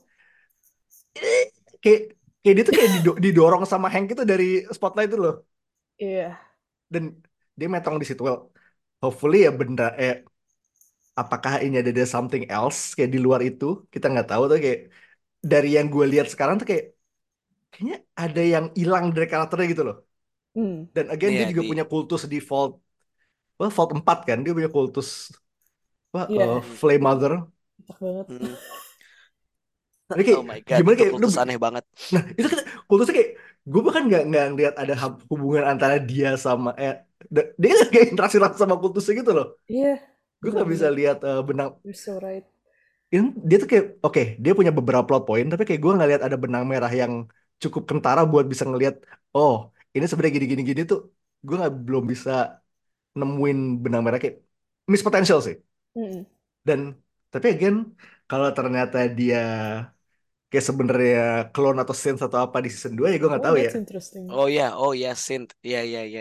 S2: kayak kayak dia tuh kayak didorong sama Hank itu dari spotlight itu loh.
S3: Iya.
S2: Dan dia metong di situ. Well, hopefully ya benda apakah ini ada something else kayak di luar itu, kita nggak tahu tuh, kayak dari yang gue lihat sekarang tuh kayak kayaknya ada yang hilang dari karakternya gitu loh.
S3: Hmm.
S2: Dan again dia
S4: Iya,
S2: juga punya kultus di Vault 4 kan, dia punya kultus
S3: Iya.
S2: Flame Mother.
S3: Enak banget.
S2: Jadi kayak
S4: Oh my god,
S2: gimana
S4: itu
S2: kayak
S4: kultus aneh banget.
S2: nah itu kan kultusnya kayak gue bahkan nggak ngeliat ada hubungan antara dia sama dia kan kayak interaksi langsung sama kultusnya gitu loh.
S3: Iya.
S2: Gue nggak bisa
S3: Bener-bener.
S2: lihat benang.
S3: You're so right.
S2: Dia tuh kayak oke, dia punya beberapa plot point, tapi kayak gue nggak lihat ada benang merah yang cukup kentara buat bisa ngelihat oh ini sebenarnya gini gini gini tuh. Gue belum bisa nemuin benang merah, kayak miss potential sih.
S3: Mm-mm.
S2: Dan tapi again kalau ternyata dia kayak sebenarnya clone atau sense atau apa di season 2 ya gue nggak
S3: Oh,
S2: tahu ya.
S3: that's interesting.
S4: Oh ya, synth. Ya.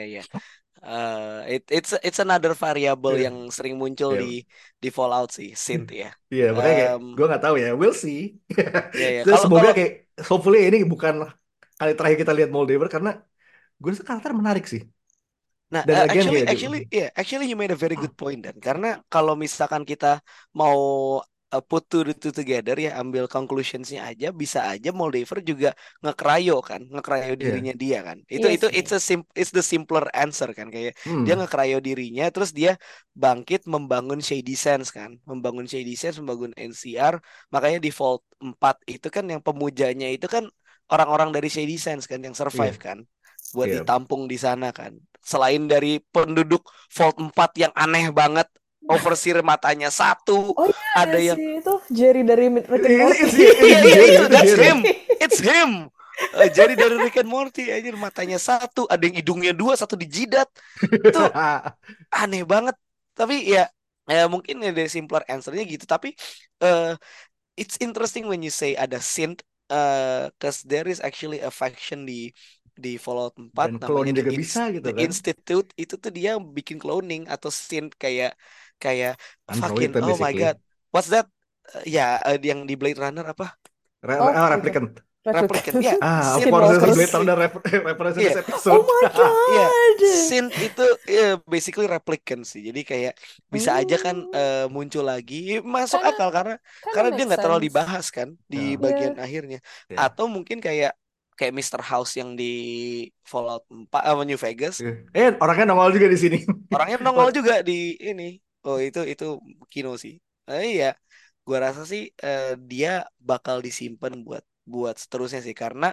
S4: It's another variable
S2: Iya.
S4: yang sering muncul
S2: Iya.
S4: di Fallout sih, synth ya.
S2: Iya, makanya kayak gue nggak tahu ya, we'll see.
S4: Ya.
S2: Terus
S4: Kalau
S2: semoga
S4: kalau
S2: kayak hopefully ini bukan kali terakhir kita lihat Moldaver, karena gue rasa karakter menarik sih.
S4: Nah,
S2: Dan again kayak
S4: actually you made a very good point, dan karena kalau misalkan kita mau put two together ya, ambil conclusionsnya aja, bisa aja Moldaver juga ngekrayo
S2: Iya.
S4: dirinya dia kan. Itu it's the simpler answer kan, kayak dia ngekrayo dirinya, terus dia bangkit membangun Shady Sands kan, membangun NCR, makanya di Vault 4 itu kan yang pemujanya itu kan orang-orang dari Shady Sands kan yang survive
S2: Iya.
S4: kan, buat
S2: Iya.
S4: ditampung di sana kan. Selain dari penduduk Vault 4 yang aneh banget, overseer matanya satu,
S3: Oh iya,
S4: ada yang
S3: itu Jerry dari Rick and Morty.
S4: iya itu that's him, it's him. Jerry dari Rick and Morty aja, matanya satu, ada yang hidungnya dua, satu di jidat. Itu aneh banget. Tapi ya mungkin ada simpler answernya gitu. Tapi it's interesting when you say ada synth, cause there is actually a faction di Fallout 4
S2: Dan clone
S4: namanya
S2: juga bisa gitu
S4: The
S2: kan.
S4: Institute. Itu tuh dia bikin cloning atau synth kayak
S2: Android
S4: fucking oh my
S2: basically.
S4: god, what's that? Yang di Blade Runner apa?
S2: Replicant.
S4: Replicant ya.
S2: Of
S4: Synth
S2: course
S4: itu-
S2: Blade Runner reference
S4: Iya.
S2: this episode.
S3: Oh my
S4: Iya,
S3: god.
S4: synth itu basically replicant sih. Jadi kayak bisa aja kan muncul lagi, masuk akal karena dia
S3: make
S4: nggak terlalu
S3: sense.
S4: dibahas kan di bagian akhirnya.
S2: Iya.
S4: Atau mungkin kayak Mr. House yang di Fallout 4 New Vegas.
S2: Orangnya nongol juga di sini.
S4: Orangnya nongol juga di ini. Oh, itu Kino sih. Iya. Gua rasa sih dia bakal disimpan buat seterusnya sih, karena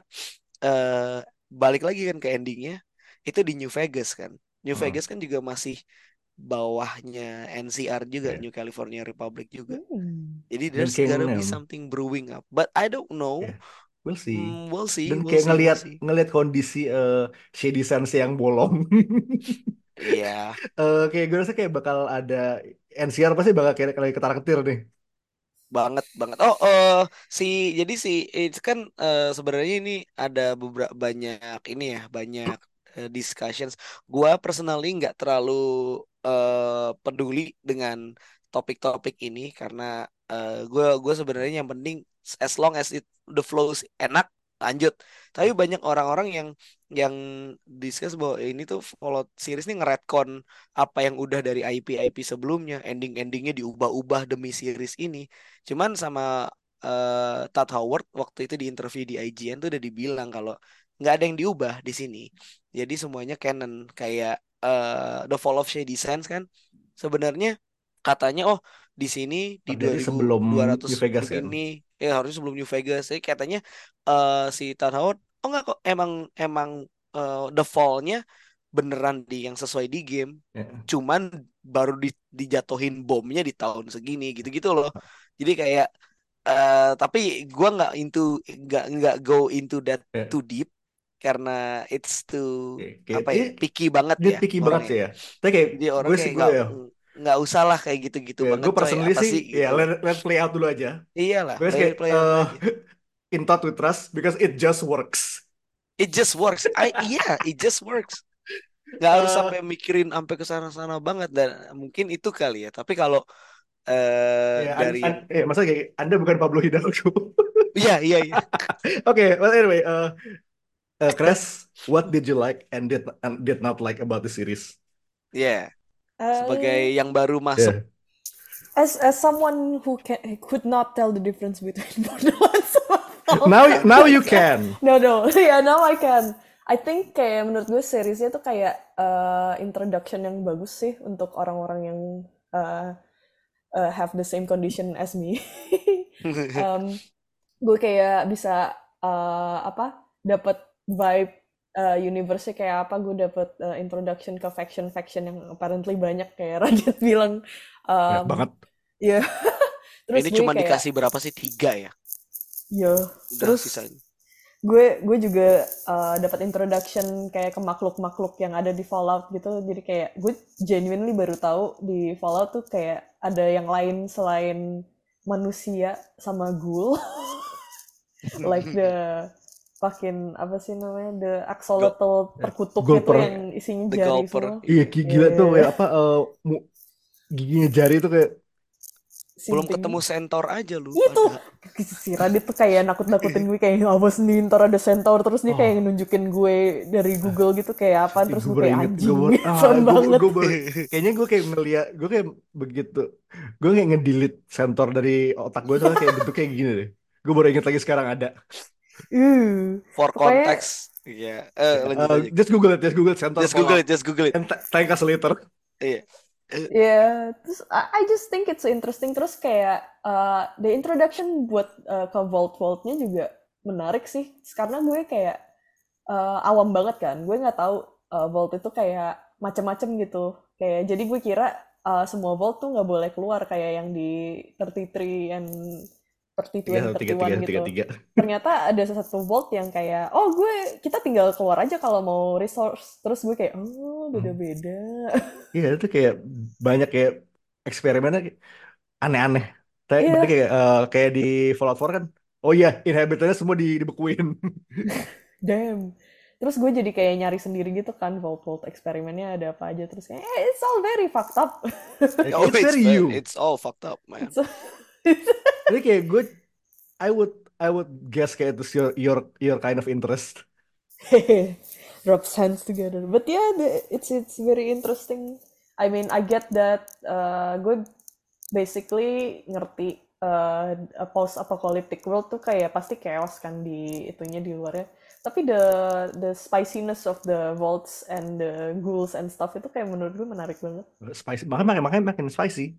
S4: balik lagi kan ke endingnya itu di New Vegas kan. New Vegas kan juga masih bawahnya NCR juga, New California Republic juga. Jadi there's gotta be something brewing up, but I don't know.
S2: We'll see.
S4: We'll see.
S2: Dan
S4: we'll
S2: kayak
S4: see.
S2: ngelihat kondisi Shady Sands yang bolong.
S4: Iya.
S2: Kayak gue rasa kayak bakal ada NCR pasti bakal kayak ketar-ketir nih.
S4: Banget. Jadi itu kan sebenarnya ini ada banyak discussions. Gua personally nggak terlalu peduli dengan topik-topik ini karena gue sebenarnya yang penting as long as the flows enak, lanjut. Tapi banyak orang-orang yang discuss bahwa ini tuh Fallout series ini nge-retcon apa yang udah dari IP sebelumnya, endingnya diubah-ubah demi series ini. Cuman sama Todd Howard waktu itu di interview di IGN tuh udah dibilang kalau nggak ada yang diubah di sini. Jadi semuanya canon kayak The Fall of Shady Sands kan sebenarnya katanya di sini di
S2: Terjadi sebelum
S4: 2200
S2: New Vegas kan.
S4: begini ya harusnya sebelum New Vegas. Jadi katanya si Todd Howard enggak kok emang The Fall-nya beneran yang sesuai di game. Cuman baru dijatuhin bomnya di tahun segini gitu-gitu loh. Jadi kayak tapi gua nggak go into that too deep karena it's too picky banget ya.
S2: Picky banget sih ya. Tapi kayak
S4: Jadi orang
S2: gue
S4: kayak
S2: sih gue ya.
S4: nggak usah lah kayak gitu-gitu banget.
S2: Gue personally
S4: apa
S2: sih
S4: gitu.
S2: ya let's play out dulu aja.
S4: Iyalah,
S2: Gue kayak
S4: play out aja.
S2: In thought we trust because it just works.
S4: It just works. It just works. Nggak harus sampai mikirin sampai ke sana-sana banget dan mungkin itu kali ya. Tapi kalau dari
S2: masa kayak Anda bukan Pablo Hidalgo.
S4: Iya.
S2: Okay, well anyway, Crash, what did you like and did not like about the series?
S4: Yeah. Sebagai yang baru masuk.
S3: As someone who could not tell the difference between Borderlands sama
S2: now you can.
S3: No, yeah, now I can. I think kayak menurut gue seriesnya tuh kayak introduction yang bagus sih untuk orang-orang yang have the same condition as me. Gue kayak bisa dapat vibe universe-nya kayak apa. Gue dapat introduction ke faction yang apparently banyak kayak Radit bilang.
S2: Banget.
S3: Iya. Terus
S4: ini cuma kayak, dikasih berapa sih 3 ya?
S3: Iya. Terus sisanya. Gue juga dapat introduction kayak ke makhluk-makhluk yang ada di Fallout gitu. Jadi kayak gue genuinely baru tahu di Fallout tuh kayak ada yang lain selain manusia sama ghoul. Like the fucking apa sih namanya, the axolotl perkutut itu yang isinya jari semua.
S2: Iya gila tuh kayak apa giginya jari tuh kayak
S4: belum ketemu centaur aja lu.
S3: Itu si Radit tuh kayak nakut-nakutin gue kayak awas nih ntar ada centaur, terus dia kayak nunjukin gue dari Google gitu kayak apa, terus gue kayak anjing fun banget.
S2: Kayaknya gue kayak ngeliat, gue kayak begitu, gue kayak ngedelete centaur dari otak gue soalnya kayak bentuk kayak gini deh. Gue baru inget lagi sekarang ada.
S4: For context, ya.
S2: Just Google centaur.
S4: Just Google it.
S2: And thank us later.
S4: Iya.
S3: Yeah, terus I just think it's interesting. Terus kayak the introduction buat ke Vault-nya juga menarik sih, karena gue kayak awam banget kan, gue nggak tahu Vault itu kayak macam-macam gitu. Kayak jadi gue kira semua Vault tuh nggak boleh keluar kayak yang di 33 and 31 gitu. Ternyata ada satu Vault yang kayak kita tinggal keluar aja kalau mau resource. Terus gue kayak beda-beda.
S2: Iya itu kayak banyak kayak eksperimennya aneh-aneh. Berarti kayak di Fallout 4 kan. Oh iya, inhabitannya semua dibekuin.
S3: Damn. Terus gue jadi kayak nyari sendiri gitu kan Vault eksperimennya ada apa aja, terus kayak it's all very fucked up.
S4: It's all fucked up, man.
S2: Jadi kayak gue I would guess kayak itu your kind of interest.
S3: Rub hands together. But yeah, it's very interesting. I mean, I get that gue basically ngerti a post-apocalyptic world tuh kayak pasti chaos kan di itunya di luarnya. Tapi the spiciness of the vaults and the ghouls and stuff itu kayak menurut gue menarik banget.
S2: Spicy, makanya makin spicy.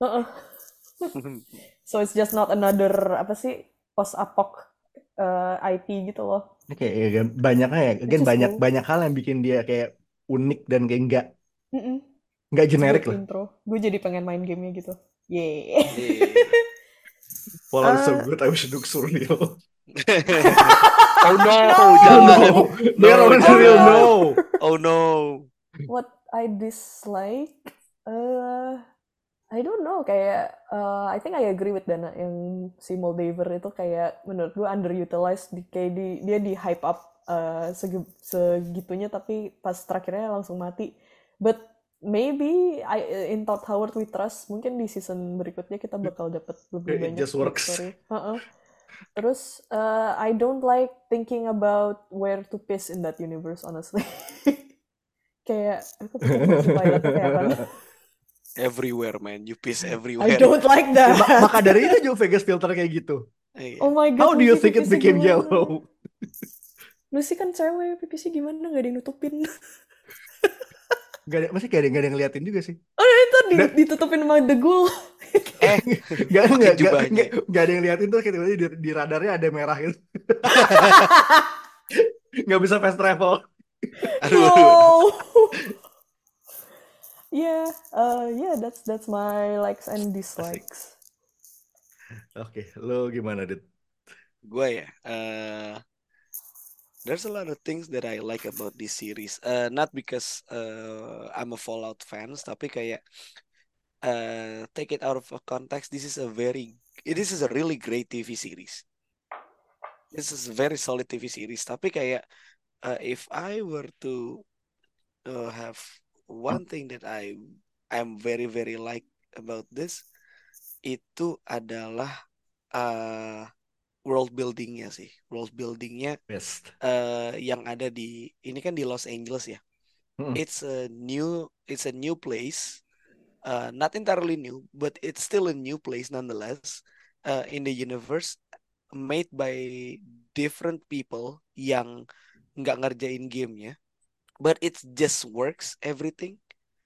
S3: So it's just not another post-apoc IP gitu loh.
S2: Kayak banyak hal yang bikin dia kayak unik dan kayak nggak generik lah.
S3: Intro. Gue jadi pengen main gamenya gitu. Yeah.
S2: Fallout so good, I wish Duke Surreal.
S4: Oh no,
S2: no.
S4: Oh no.
S3: What I dislike, I don't know, kayak I think I agree with Dana yang si Moldaver itu kayak menurut gue underutilized, kayak dia di hype up segitunya tapi pas terakhirnya langsung mati. But maybe in Todd Howard we trust, mungkin di season berikutnya kita bakal dapat lebih banyak
S2: just works.
S3: story. Terus I don't like thinking about where to piss in that universe, honestly. Kayak aku pikir fungsi toiletnya kayak apa?
S4: Everywhere, man. You piss
S3: I
S4: everywhere.
S3: don't like
S2: Ya,
S3: that.
S2: maka dari itu juga Vegas filter kayak gitu.
S4: Iya.
S3: Oh my
S2: How
S3: god,
S2: do you
S3: Lucy
S2: think it
S3: pipisnya
S2: became
S3: gimana?
S2: yellow?
S3: Lucy kan cewek, pipisnya gimana? Gak ada yang nutupin.
S2: Masih gak ada yang ngeliatin juga sih.
S3: Oh itu ditutupin sama The Ghoul.
S2: Gak
S4: jubahnya.
S2: ada yang liatin tuh kayak di radarnya ada merah gitu. Gak bisa fast travel.
S3: No. Yeah, that's my likes and dislikes.
S2: Oke, lo gimana, Dit?
S4: Gue ya, there's a lot of things that I like about this series. Not because I'm a Fallout fans, tapi kayak take it out of context. This is a really great TV series. This is a very solid TV series. Tapi kayak if I were to have one thing that I'm very very like about this, itu adalah world buildingnya sih. World buildingnya
S2: Best.
S4: yang ada di ini kan di Los Angeles ya. It's a new place. Not entirely new, but it's still a new place nonetheless. In the universe made by different people yang nggak ngerjain gamenya, but it just works everything.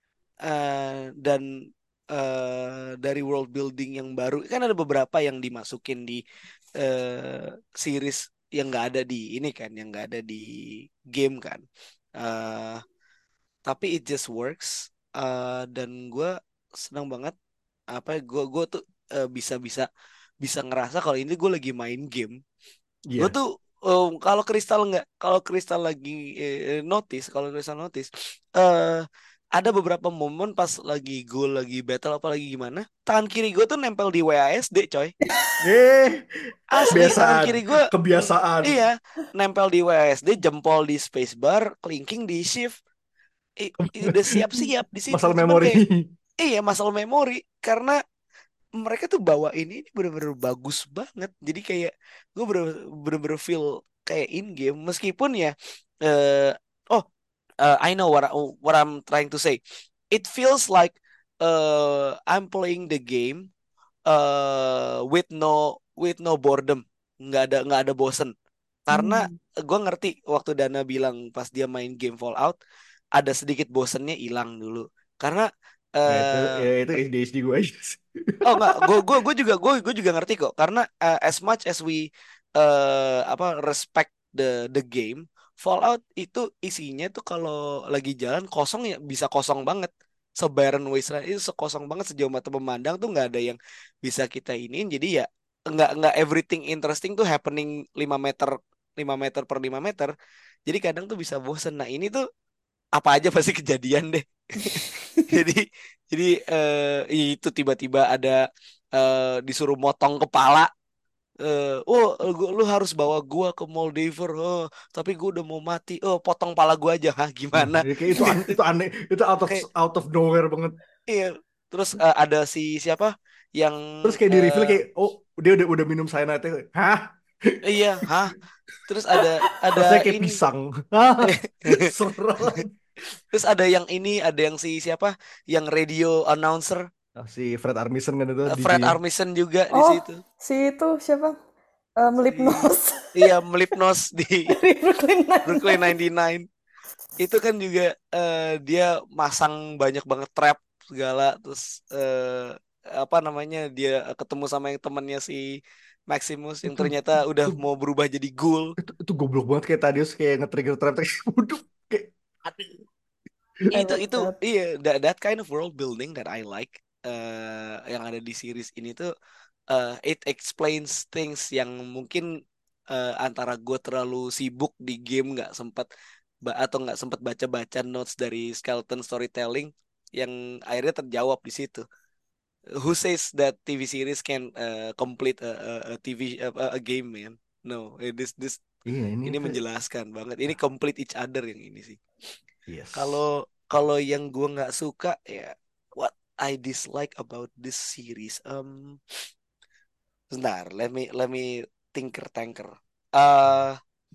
S4: Dan dari world building yang baru kan ada beberapa yang dimasukin di series yang nggak ada di ini kan, yang nggak ada di game kan. Tapi it just works. Dan gue senang banget gue tuh bisa ngerasa kalau ini gue lagi main game. Gue tuh kalau Crystal lagi notice ada beberapa momen pas lagi battle apa lagi gimana, tangan kiri gue tuh nempel di WASD coy. Asli tangan kiri gue
S2: kebiasaan.
S4: Iya, nempel di WASD, jempol di spacebar, kelingking di shift. Udah siap-siap di situ.
S2: Masalah memori.
S4: Iya, masalah memori karena mereka tuh bawa ini bener-bener bagus banget. Jadi kayak gue bener-bener feel kayak in game meskipun ya I know what I'm trying to say. It feels like I'm playing the game with no boredom. Nggak ada bosen. Karena gue ngerti waktu Dana bilang pas dia main game Fallout ada sedikit bosennya hilang dulu. Karena
S2: itu ADHD gue aja sih.
S4: Oh enggak, gue juga ngerti kok. Karena as much as we respect the game, Fallout itu isinya tuh kalau lagi jalan kosong ya bisa kosong banget. Sebarren wasteland itu sekosong banget, sejauh mata memandang tuh nggak ada yang bisa kita iniin. Jadi ya nggak everything interesting tuh happening 5 meter per 5 meter. Jadi kadang tuh bisa bosen. Nah ini tuh apa aja pasti kejadian deh. jadi itu tiba-tiba ada disuruh motong kepala. Lu harus bawa gua ke Moldaver. Tapi gua udah mau mati. Potong pala gua aja. Hah, gimana?
S2: Itu aneh. Itu out of nowhere banget.
S4: Iya. Terus ada siapa yang
S2: terus kayak di reveal kayak dia udah minum cyanide. Hah?
S4: Iya, hah? Terus ada
S2: rasanya kayak
S4: ini.
S2: Pisang.
S4: Terus ada yang siapa? Yang radio announcer.
S2: Si Fred Armisen kan itu.
S4: Fred Armisen juga di situ.
S3: Si itu siapa? Melipnos.
S4: Iya, Melipnos di Brooklyn 99. Itu kan juga dia masang banyak banget trap segala. Terus dia ketemu sama yang temannya si Maximus yang ternyata udah mau berubah jadi ghoul.
S2: Itu goblok banget kayak Thaddeus kayak nge-trigger trap kayak
S4: itu iya, that kind of world building that I like. Yang ada di series ini tuh it explains things yang mungkin antara gue terlalu sibuk di game nggak sempat baca-baca notes dari Skeleton Storytelling yang akhirnya terjawab di situ. Who says that TV series can complete a game, man? No, ini menjelaskan banget. Ini complete each other yang ini sih.
S2: Yes.
S4: Kalau yang gue nggak suka ya, what I dislike about this series. Sebentar, let me Tinker Tanker. Eh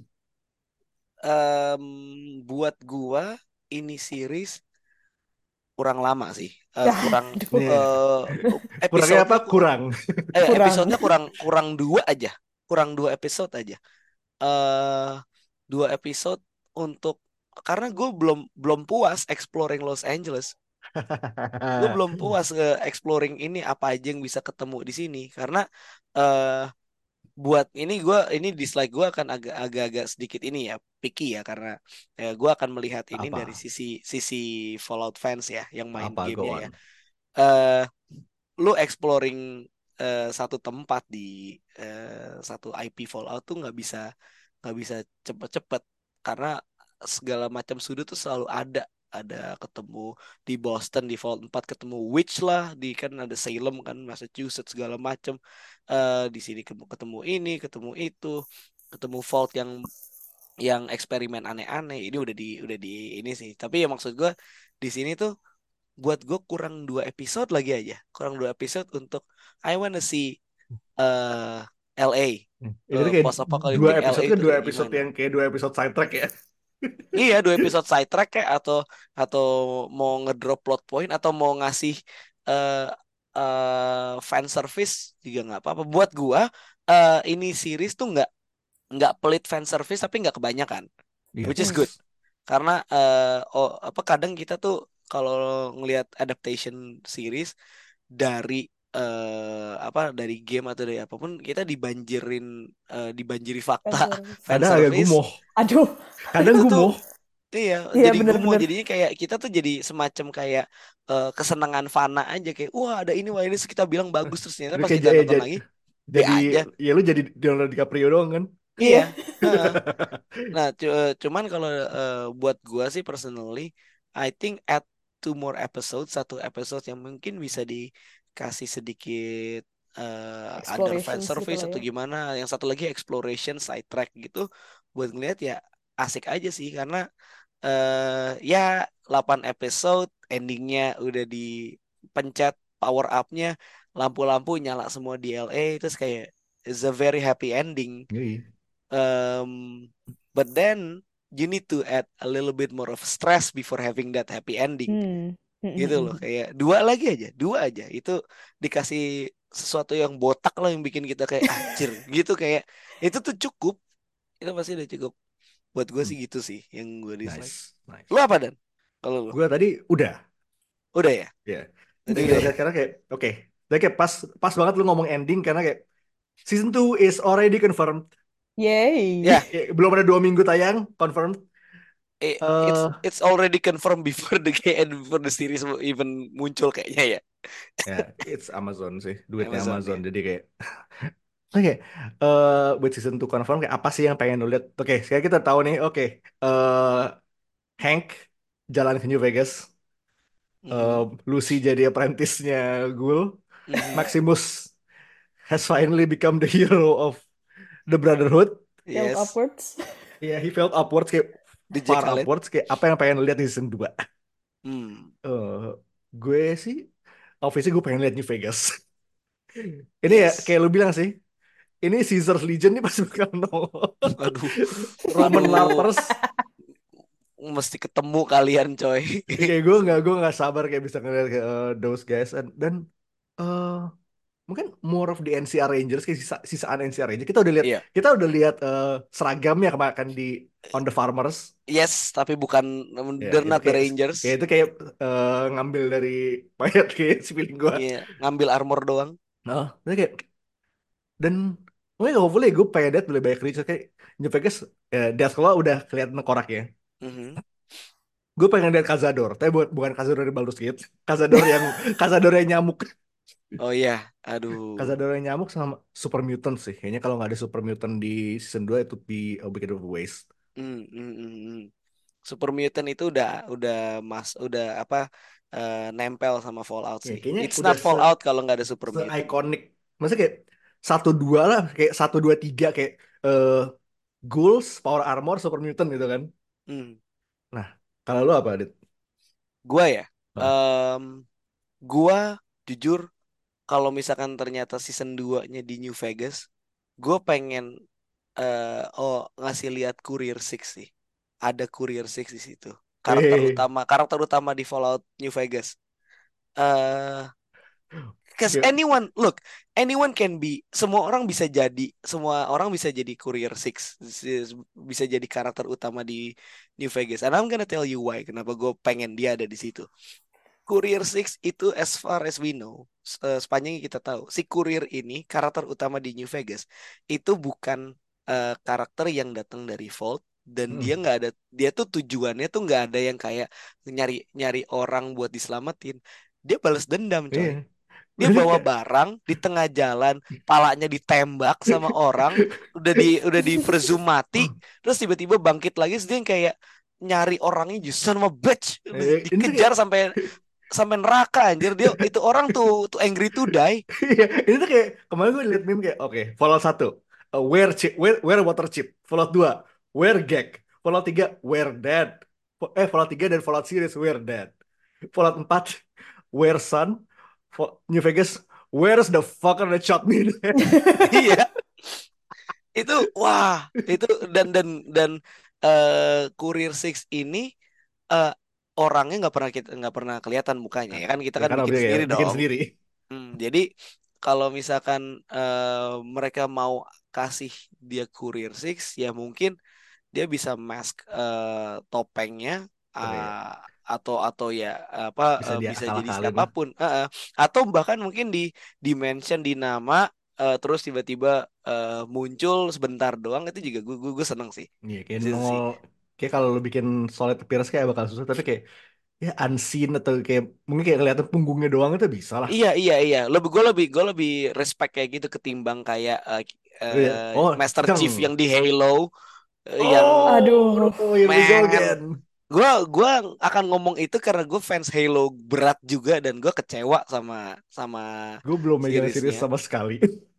S4: buat gua ini series kurang lama sih. Kurang
S2: Nih, kurangnya apa?
S4: episodenya
S2: Kurang.
S3: Kurang.
S4: episodenya kurang dua aja. Kurang 2 episode aja. eh 2 episode untuk karena gue belum belum puas exploring Los Angeles. Gue belum puas exploring ini apa aja yang bisa ketemu di sini karena eh buat ini dislike gue akan agak-agak sedikit ini ya picky ya karena gue akan melihat ini
S2: Apa?
S4: dari sisi sisi Fallout fans ya yang main
S2: Apa? Go
S4: gamenya
S2: on.
S4: ya. eh Lu exploring satu tempat di satu IP Fallout tuh nggak bisa cepet-cepet karena segala macam sudut tuh selalu ada ketemu di Boston di Vault 4 ketemu Witch lah di kan ada Salem kan Massachusetts segala macam di sini ketemu ini ketemu itu ketemu Vault yang eksperimen aneh-aneh ini udah di ini sih tapi ya maksud gue di sini tuh buat gue kurang 2 episode lagi aja kurang 2 episode untuk I wanna see LA
S2: Ini tuh kayak
S4: post
S2: dua
S4: apocalyptic LA
S2: episode kan
S4: itu
S2: dua
S4: kayak
S2: episode
S4: gimana.
S2: yang kayak 2 episode sidetrack ya.
S4: Iya, 2 episode sidetrack kayak atau mau ngedrop plot point atau mau ngasih eh fan service juga nggak apa-apa. Buat gua ini series tuh nggak pelit fan service tapi nggak kebanyakan,
S2: Iya.
S4: which is good. Karena apa kadang kita tuh kalau ngelihat adaptation series dari apa dari game atau dari apapun kita dibanjiri fakta fan
S2: Kadang agak
S4: service.
S2: gumoh.
S3: Aduh.
S2: Kadang
S4: Itu tuh
S2: gumoh.
S4: iya,
S3: Iya,
S4: jadi gumoh
S3: bener-bener.
S4: jadinya kayak kita tuh jadi semacam kayak kesenangan fana aja kayak wah ada ini wah ini terus kita bilang bagus terus ternyata
S2: Lu
S4: pas
S2: kayak
S4: kita nonton lagi B
S2: jadi
S4: aja.
S2: ya lu jadi Leonardo DiCaprio doang kan?
S4: Iya. Heeh. Nah, cuman kalau buat gua sih personally, I think add 2 more episodes, 1 episode yang mungkin bisa dikasih sedikit other fan
S3: Explorations gitu
S4: service
S3: lah
S4: atau
S3: ya.
S4: gimana. Yang satu lagi exploration side track gitu, buat ngeliat ya asik aja sih karena ya 8 episode endingnya udah dipencet power up-nya, lampu-lampu nyala semua di LA terus kayak it's a very happy ending.
S2: Iya.
S4: But then you need to add a little bit more of stress before having that happy ending. Gitu loh, kayak dua aja. Itu dikasih sesuatu yang botak lah yang bikin kita kayak anjir gitu kayak itu tuh cukup. Itu pasti udah cukup. Buat gue sih gitu sih yang gue dislike.
S2: Nice.
S4: Lu apa Dan? Kalau lu?
S2: Gue tadi udah.
S4: Udah ya?
S2: Iya.
S4: Tadi
S2: Jadi
S4: udah ya?
S2: karena kayak oke. Jadi kayak pas banget lu ngomong ending karena kayak season 2 is already confirmed.
S3: Yay.
S4: Ya.
S2: Belum ada 2 minggu tayang, confirmed.
S4: It's already confirmed before the series even muncul kayaknya ya.
S2: Ya, it's Amazon sih, duitnya
S4: Amazon,
S2: Amazon.
S4: ya.
S2: Jadi kayak oke, buat season 2 confirm kayak apa sih yang pengen lu lihat? Oke, sekarang kita tahu nih. Oke, Hank jalan ke New Vegas. Lucy jadi apprentice-nya Ghoul. Maximus has finally become the hero of the Brotherhood.
S3: Felt upwards.
S2: Iya, he felt upwards kayak far upwards kayak apa yang pengen lu lihat di season 2? Gue sih obviously gue pengen lihat New Vegas. Ini ya kayak lu bilang sih. Ini Caesar's Legion nih pasti bakal nongol.
S4: Aduh.
S2: Roman Larpers.
S4: Mesti ketemu kalian coy.
S2: Kayak gue nggak sabar kayak bisa ngeliat kayak, those guys dan mungkin more of the NCR Rangers kayak sisaan NCR Rangers kita udah lihat seragamnya kemarin di On the Farmers.
S4: Yes, tapi bukan they're not the Rangers.
S2: Kayak itu kayak ngambil dari mayat kayak si feeling gue.
S4: Iya, ngambil armor doang.
S2: Nah, kayak dan mungkin hopefully gue pengen lihat lebih banyak Rangers kayak New Vegas Death Claw udah kelihatan korak ya. Gue pengen lihat Cazador, tapi bukan Cazador dari Baldur's Gate. Cazador yang nyamuk.
S4: Oh iya, aduh.
S2: Cazador yang nyamuk sama Super Mutant sih. Kayaknya kalau nggak ada Super Mutant di season 2 itu be a bit of a waste.
S4: Super Mutant itu udah apa nempel sama Fallout sih.
S2: Kayaknya
S4: It's not Fallout kalau nggak ada Super Mutant.
S2: Iconic. Maksudnya kayak 1-2 lah, kayak 1-2-3 kayak Ghouls, Power Armor, Super Mutant gitu kan. Nah, kalau lu apa, Dit?
S4: Gua ya. Gua jujur kalau misalkan ternyata season 2-nya di New Vegas, gue pengen ngasih lihat Courier 6 sih. Ada Courier 6 di situ. Karakter utama di Fallout New Vegas. Because anyone can be, semua orang bisa jadi Courier 6, bisa jadi karakter utama di New Vegas. And I'm gonna tell you why, kenapa gue pengen dia ada di situ. Courier 6 itu as far as we know, sepanjang kita tahu, si Courier ini karakter utama di New Vegas itu bukan karakter yang datang dari Vault, dan dia tuh tujuannya tuh nggak ada yang kayak nyari orang buat diselamatin. Dia balas dendam, coy. Dia bawa barang di tengah jalan, palanya ditembak sama orang, udah di presume mati, terus tiba-tiba bangkit lagi, terus dia yang kayak nyari orangnya, you son of a bitch, dikejar sampai neraka anjir. Dia itu orang tuh angry to die.
S2: Ini tuh kayak kemarin gue liat meme kayak Fallout 1 wear water chip, Fallout 2 wear gag, Fallout 3 wear dead, Fallout 3 dan Fallout series wear dead, Fallout 4 wear sun, New Vegas where's the fucker that shot me.
S4: Iya. Itu dan Courier 6 ini orangnya nggak pernah kelihatan mukanya, ya kan, kita kan bikin sendiri dong. Jadi kalau misalkan mereka mau kasih dia Courier 6, ya mungkin dia bisa mask topengnya, atau ya bisa jadi siapapun, atau bahkan mungkin di mention di nama, terus tiba-tiba muncul sebentar doang, itu juga gue seneng sih.
S2: Iya, kayak kalau lo bikin solid appearance kayak bakal susah, tapi kayak ya unseen atau kayak mungkin kayak kelihatan punggungnya doang itu bisa lah.
S4: Iya. Gue lebih respect kayak gitu ketimbang kayak Master Chief yang di Halo, yang gue akan ngomong itu karena gue fans Halo berat juga, dan gue kecewa sama
S2: gue belum megang series sama sekali.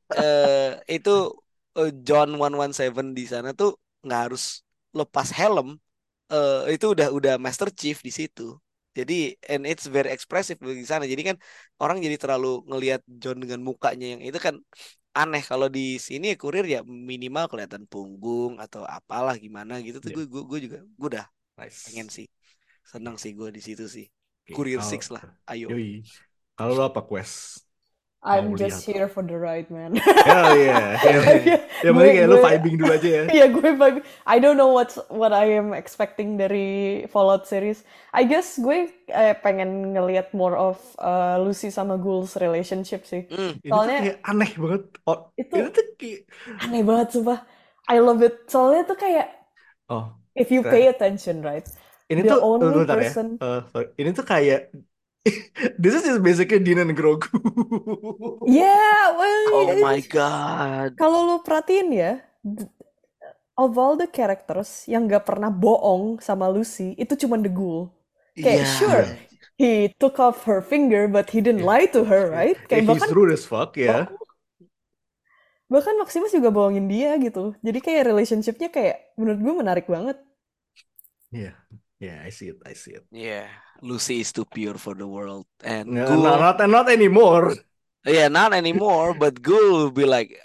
S4: Itu John 117 di sana tuh nggak harus lepas helm, itu udah Master Chief di situ. Jadi and it's very expressive di sana. Jadi kan orang jadi terlalu ngelihat John dengan mukanya yang itu kan aneh. Kalau di sini ya Courier ya minimal kelihatan punggung atau apalah gimana gitu tuh. Gue juga gue udah pengen sih, seneng sih gue di situ sih. Courier 6 lah, ayo.
S2: Kalau lo apa quest?
S3: I'm just here for the ride, man.
S2: Hell yeah. Ya mending kayak lo vibing dulu aja ya.
S3: Iya, gue vibing. I don't know what I am expecting dari Fallout series. I guess gue pengen ngelihat more of Lucy sama Ghouls relationship sih.
S2: Soalnya itu kayak aneh banget.
S3: Itu tuh kayak aneh banget, sumpah. I love it. Soalnya tuh kayak if you pay attention, right?
S2: Ini tuh person. Ini tuh kayak this is basically Dean and Grogu.
S3: Yeah, well,
S4: oh my god.
S3: Kalau lo perhatiin ya, of all the characters yang gak pernah bohong sama Lucy, itu cuma the Ghoul. Kayak sure, he took off her finger, but he didn't lie to her, right?
S2: Kayak he's rude as fuck, ya.
S3: Bahkan Maximus juga bohongin dia gitu. Jadi kayak relationship-nya kayak menurut gue menarik banget.
S2: Yeah, I see it.
S4: Yeah, Lucy is too pure for the world, and
S2: not anymore.
S4: Yeah, not anymore. But Ghoul will be like,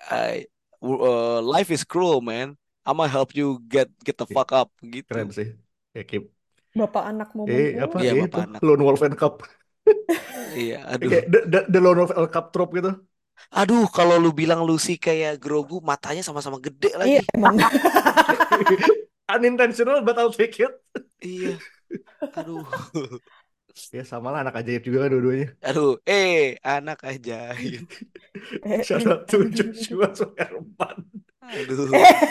S4: life is cruel, man. I'ma help you get the fuck up, gitu.
S2: Keren sih. Ya, keep.
S3: Bapak anak mau
S4: bapak anak.
S2: Lone Wolf and Cup.
S4: Iya, aduh.
S2: The Lone Wolf and Cup trope gitu.
S4: Aduh, kalau lu bilang Lucy kayak Grogu, matanya sama-sama gede lagi.
S3: Iya, emang.
S2: Unintentional, but I'll take it.
S4: Iya. Aduh.
S2: Ya sama lah, anak ajaib juga kan dua-duanya.
S4: Aduh, anak ajaib.
S2: Shout out to Joshua Suherman.
S4: Aduh.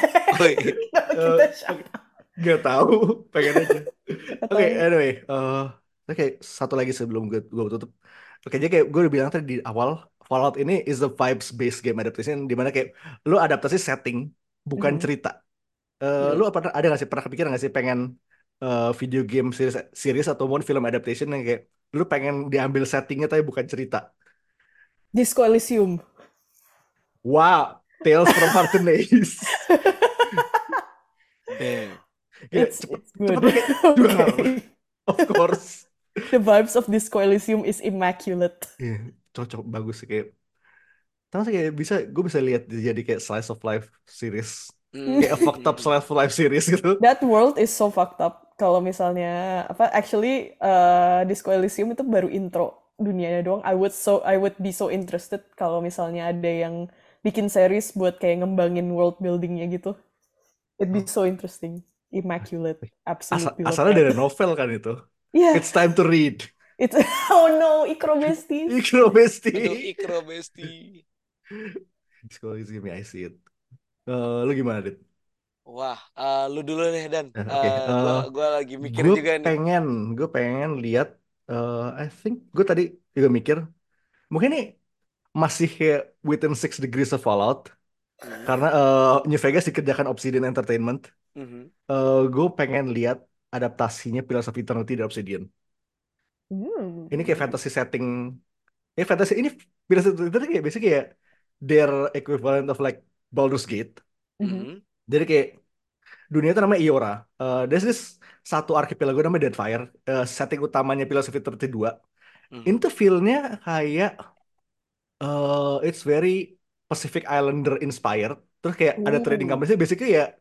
S2: Gak tahu, pengen aja. Oke, anyway, satu lagi sebelum gue tutup. Oke, jadi kayak gue udah bilang tadi di awal, Fallout ini is a vibes-based game adaptation, dimana kayak lu adaptasi setting, bukan cerita. Lu ada nggak sih, pernah kepikiran nggak sih pengen video game series atau mau film adaptation yang kayak lu pengen diambil settingnya tapi bukan cerita?
S3: Disco Elysium.
S2: Wow, Tales from Artemis.
S3: It's good.
S2: Of course.
S3: The vibes of Disco Elysium is immaculate.
S2: Cocok, bagus sih kayak. Terus kayak gue bisa lihat jadi kayak slice of life series,
S4: Hmm.
S2: kayak a fucked up slice of life series gitu.
S3: That world is so fucked up. Kalau misalnya actually Disco Elysium itu baru intro dunianya doang. I would be so interested kalau misalnya ada yang bikin series buat kayak ngembangin world buildingnya gitu. It'd be so interesting. Immaculate, absolutely love
S2: Asalnya
S3: that.
S2: dari novel kan itu.
S3: Yeah.
S2: It's time to read.
S3: It's oh no, Ikro besties.
S2: Ikro Besti.
S4: Aduh, Ikro Besti.
S2: Disco Elysium, I see it. Lu gimana, Dit?
S4: Wah, lu dulu deh Dan.
S2: Oke.
S4: Gua lagi mikir
S2: Gue
S4: juga nih.
S2: pengen lihat. I think gue tadi juga mikir, mungkin nih masih kayak within 6 degrees of Fallout, karena New Vegas dikerjakan Obsidian Entertainment.
S4: Mhm.
S2: Gue pengen lihat adaptasinya Pillars of Eternity dari Obsidian. Ini kayak fantasy setting. Fantasy ini Pillars of Eternity kayak biasanya kayak their equivalent of like Baldur's Gate.
S4: Mhm.
S2: Jadi kayak dunia itu namanya Iora. There's this satu archipelago namanya Deadfire. Setting utamanya Pillars of Eternity 2. Ini tuh feel-nya kayak it's very Pacific Islander inspired. Terus kayak ada trading company, basically ya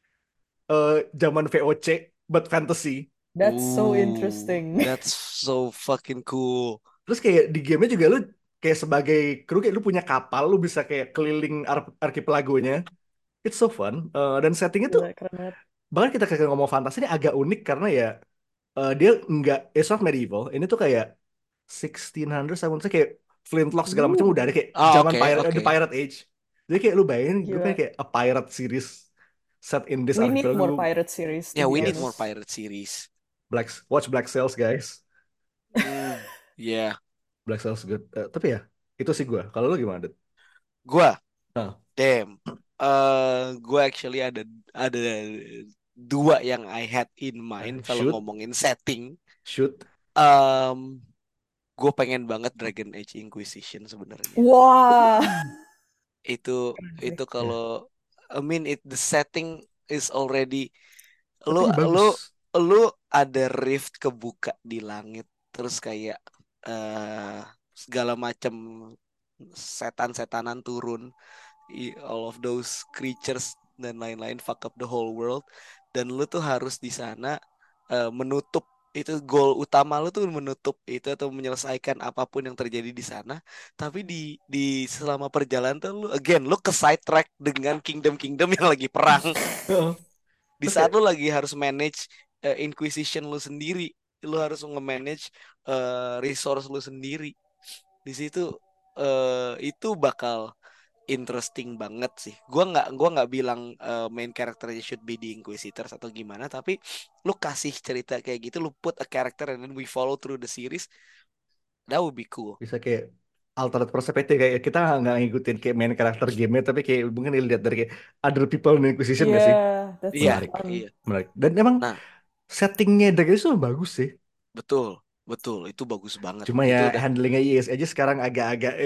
S2: zaman VOC but fantasy.
S3: That's so interesting.
S4: That's so fucking cool.
S2: Terus kayak di gamenya juga lu kayak sebagai kru kayak lu punya kapal, lu bisa kayak keliling archipelagonya. It's so fun. Dan settingnya tuh
S3: Keren banget.
S2: bahkan kita ngomong fantasi ini agak unik karena ya dia nggak it's not medieval. Ini tuh kayak 1600, saya menurut kayak flintlock segala macam udah ada kayak zaman the Pirate Age. Jadi kayak lu bayangin, gue pengen kayak a pirate series set in this
S3: We need
S2: archipelago.
S3: more pirate series.
S4: Yeah, we need more pirate series.
S2: Watch Black Sails, guys.
S4: Yeah.
S2: Black Sails good. Tapi ya, itu sih gue. Kalau lu gimana, Det?
S4: Gua? Damn. Gue actually ada dua yang I had in mind kalau ngomongin setting.
S2: Shoot.
S4: Gue pengen banget Dragon Age Inquisition sebenarnya.
S3: Wah.
S4: Itu kalau I mean the setting is already lu ada rift kebuka di langit, terus kayak segala macam setan-setanan turun, all of those creatures dan lain-lain fuck up the whole world, dan lu tuh harus di sana menutup itu, goal utama lu tuh menutup itu atau menyelesaikan apapun yang terjadi di sana. Tapi di selama perjalanan tuh lu ke sidetrack dengan kingdom yang lagi perang. Di saat lu lagi harus manage Inquisition lu sendiri, lu harus nge-manage resource lu sendiri. Di situ itu bakal interesting banget sih. Gua nggak bilang main karakternya should be the Inquisitors atau gimana, tapi lu kasih cerita kayak gitu, lu put a character and then we follow through the series, that would be cool.
S2: Bisa kayak alternate perspective, kayak kita nggak ngikutin kayak main karakter game tapi kayak mungkin dilihat dari kayak other people in Inquisition gak sih? Menarik. Dan emang settingnya Dragon itu bagus sih.
S4: Betul, itu bagus banget.
S2: Cuma ya handlingnya IS aja sekarang agak-agak.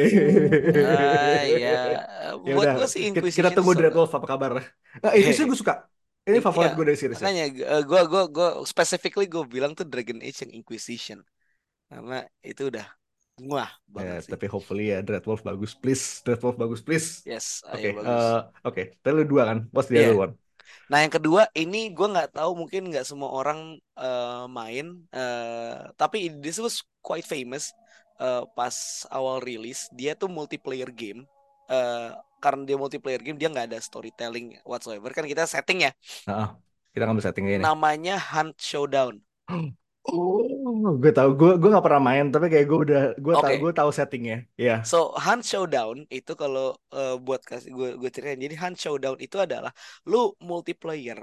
S4: Ya, buat gue sih Inquisition.
S2: Kita tunggu Dreadwolf apa kabar? Inquisition gue suka. Ini favorit gue dari series.
S4: Makanya gue specifically gue bilang tuh Dragon Age yang Inquisition karena itu udah wah banget sih.
S2: Tapi hopefully ya Dreadwolf bagus, please. Dreadwolf bagus, please.
S4: Yes,
S2: Oke. Tadi lu dua kan? What's the other one?
S4: Nah yang kedua ini gue nggak tahu, mungkin nggak semua orang main, tapi this was quite famous pas awal rilis. Dia tuh multiplayer game. Karena dia multiplayer game, dia nggak ada storytelling whatsoever. Kan kita setting ya.
S2: Kita ngambil settingnya ini.
S4: Namanya Hunt Showdown.
S2: Oh, gue tahu. Gue nggak pernah main, tapi kayak gue tahu settingnya. Yeah.
S4: So Hunt Showdown itu kalau buat kasih gue ceritain. Jadi Hunt Showdown itu adalah lu multiplayer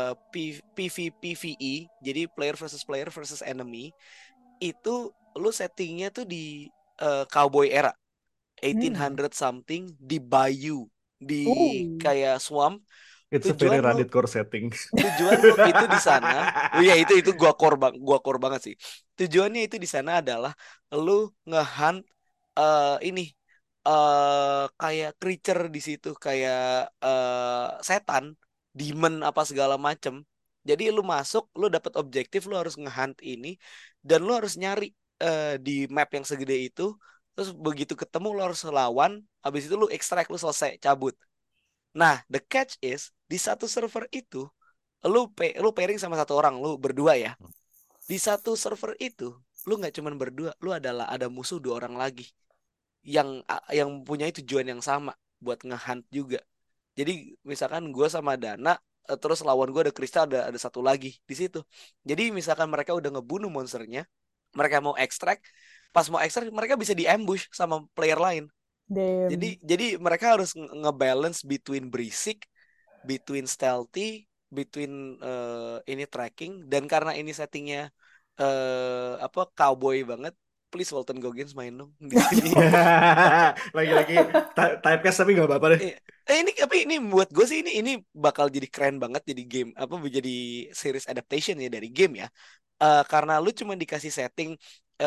S4: PvE. Jadi player versus enemy. Itu lu settingnya tuh di cowboy era 1800 something, di bayou, di kayak swamp.
S2: It's a very Reddit core setting.
S4: Tujuan lu itu di sana, ya itu gua core banget sih. Tujuannya itu di sana adalah lu ngehunt kayak creature di situ, kayak setan, demon apa segala macem. Jadi lu masuk, lu dapat objektif, lu harus ngehunt ini, dan lu harus nyari di map yang segede itu Terus begitu ketemu lo harus lawan, habis itu lu extract, lu selesai cabut. Nah, the catch is di satu server itu lu pairing sama satu orang, lu berdua ya. Di satu server itu lu nggak cuman berdua, lu ada musuh 2 orang lagi yang punya tujuan yang sama buat ngehunt juga. Jadi misalkan gue sama Dana, terus lawan gue ada Krista, ada satu lagi di situ. Jadi misalkan mereka udah ngebunuh monsternya, mereka mau extract, pas mau extract mereka bisa di-ambush sama player lain.
S3: Damn.
S4: Jadi mereka harus ngebalance between berisik, between stealthy, between ini tracking, dan karena ini settingnya cowboy banget. Please Walton Goggins main dong di sini.
S2: Lagi-lagi typecast tapi nggak apa-apa deh.
S4: Ini buat gue sih ini bakal jadi keren banget, jadi game jadi series adaptation ya dari game ya. Karena lu cuma dikasih setting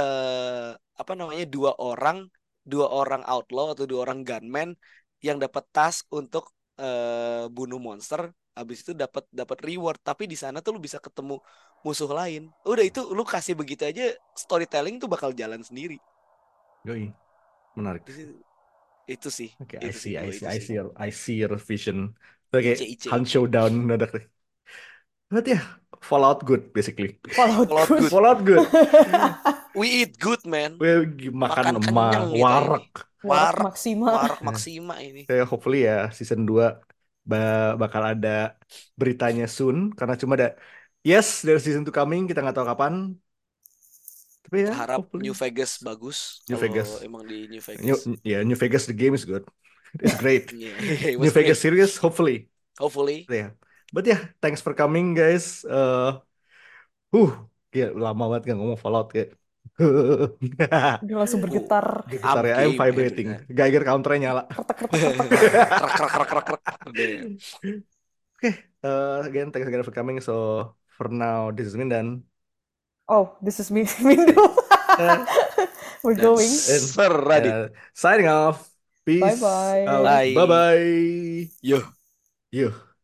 S4: dua orang outlaw atau 2 orang gunman yang dapat task untuk bunuh monster. Habis itu dapat reward, tapi di sana tuh lu bisa ketemu musuh lain. Udah itu lu kasih begitu aja, storytelling tuh bakal jalan sendiri.
S2: Yoi, menarik.
S4: Itu sih.
S2: Oke,
S4: Itu sih,
S2: I see your vision. Oke,
S4: Ice.
S2: Hunt Showdown dadak deh. Berarti ya Fallout good basically.
S3: Fallout
S2: good.
S4: We eat good, man.
S2: We makan
S4: kenyang
S2: warak.
S3: Warak
S4: maksima ini.
S2: Hopefully ya season 2 bakal ada beritanya soon, karena cuma ada there's season 2 coming, kita nggak tahu kapan. Tapi ya
S4: harap
S2: hopefully.
S4: New Vegas bagus.
S2: New Vegas.
S4: Emang di New Vegas.
S2: New Vegas the game is good. It's great.
S4: Yeah,
S2: New Vegas series hopefully.
S4: Yeah.
S2: But yeah, thanks for coming guys. Lama banget gak ngomong Fallout kayak.
S3: Dia langsung bergetar.
S2: Getar ya, I'm vibrating. Geiger counternya nyala. Okay, again thanks again for coming. So for now, this is Mindan.
S3: Oh, this is Mindo. We're going.
S2: Signing off. Peace.
S3: Bye-bye.
S2: Bye-bye.
S4: Yo.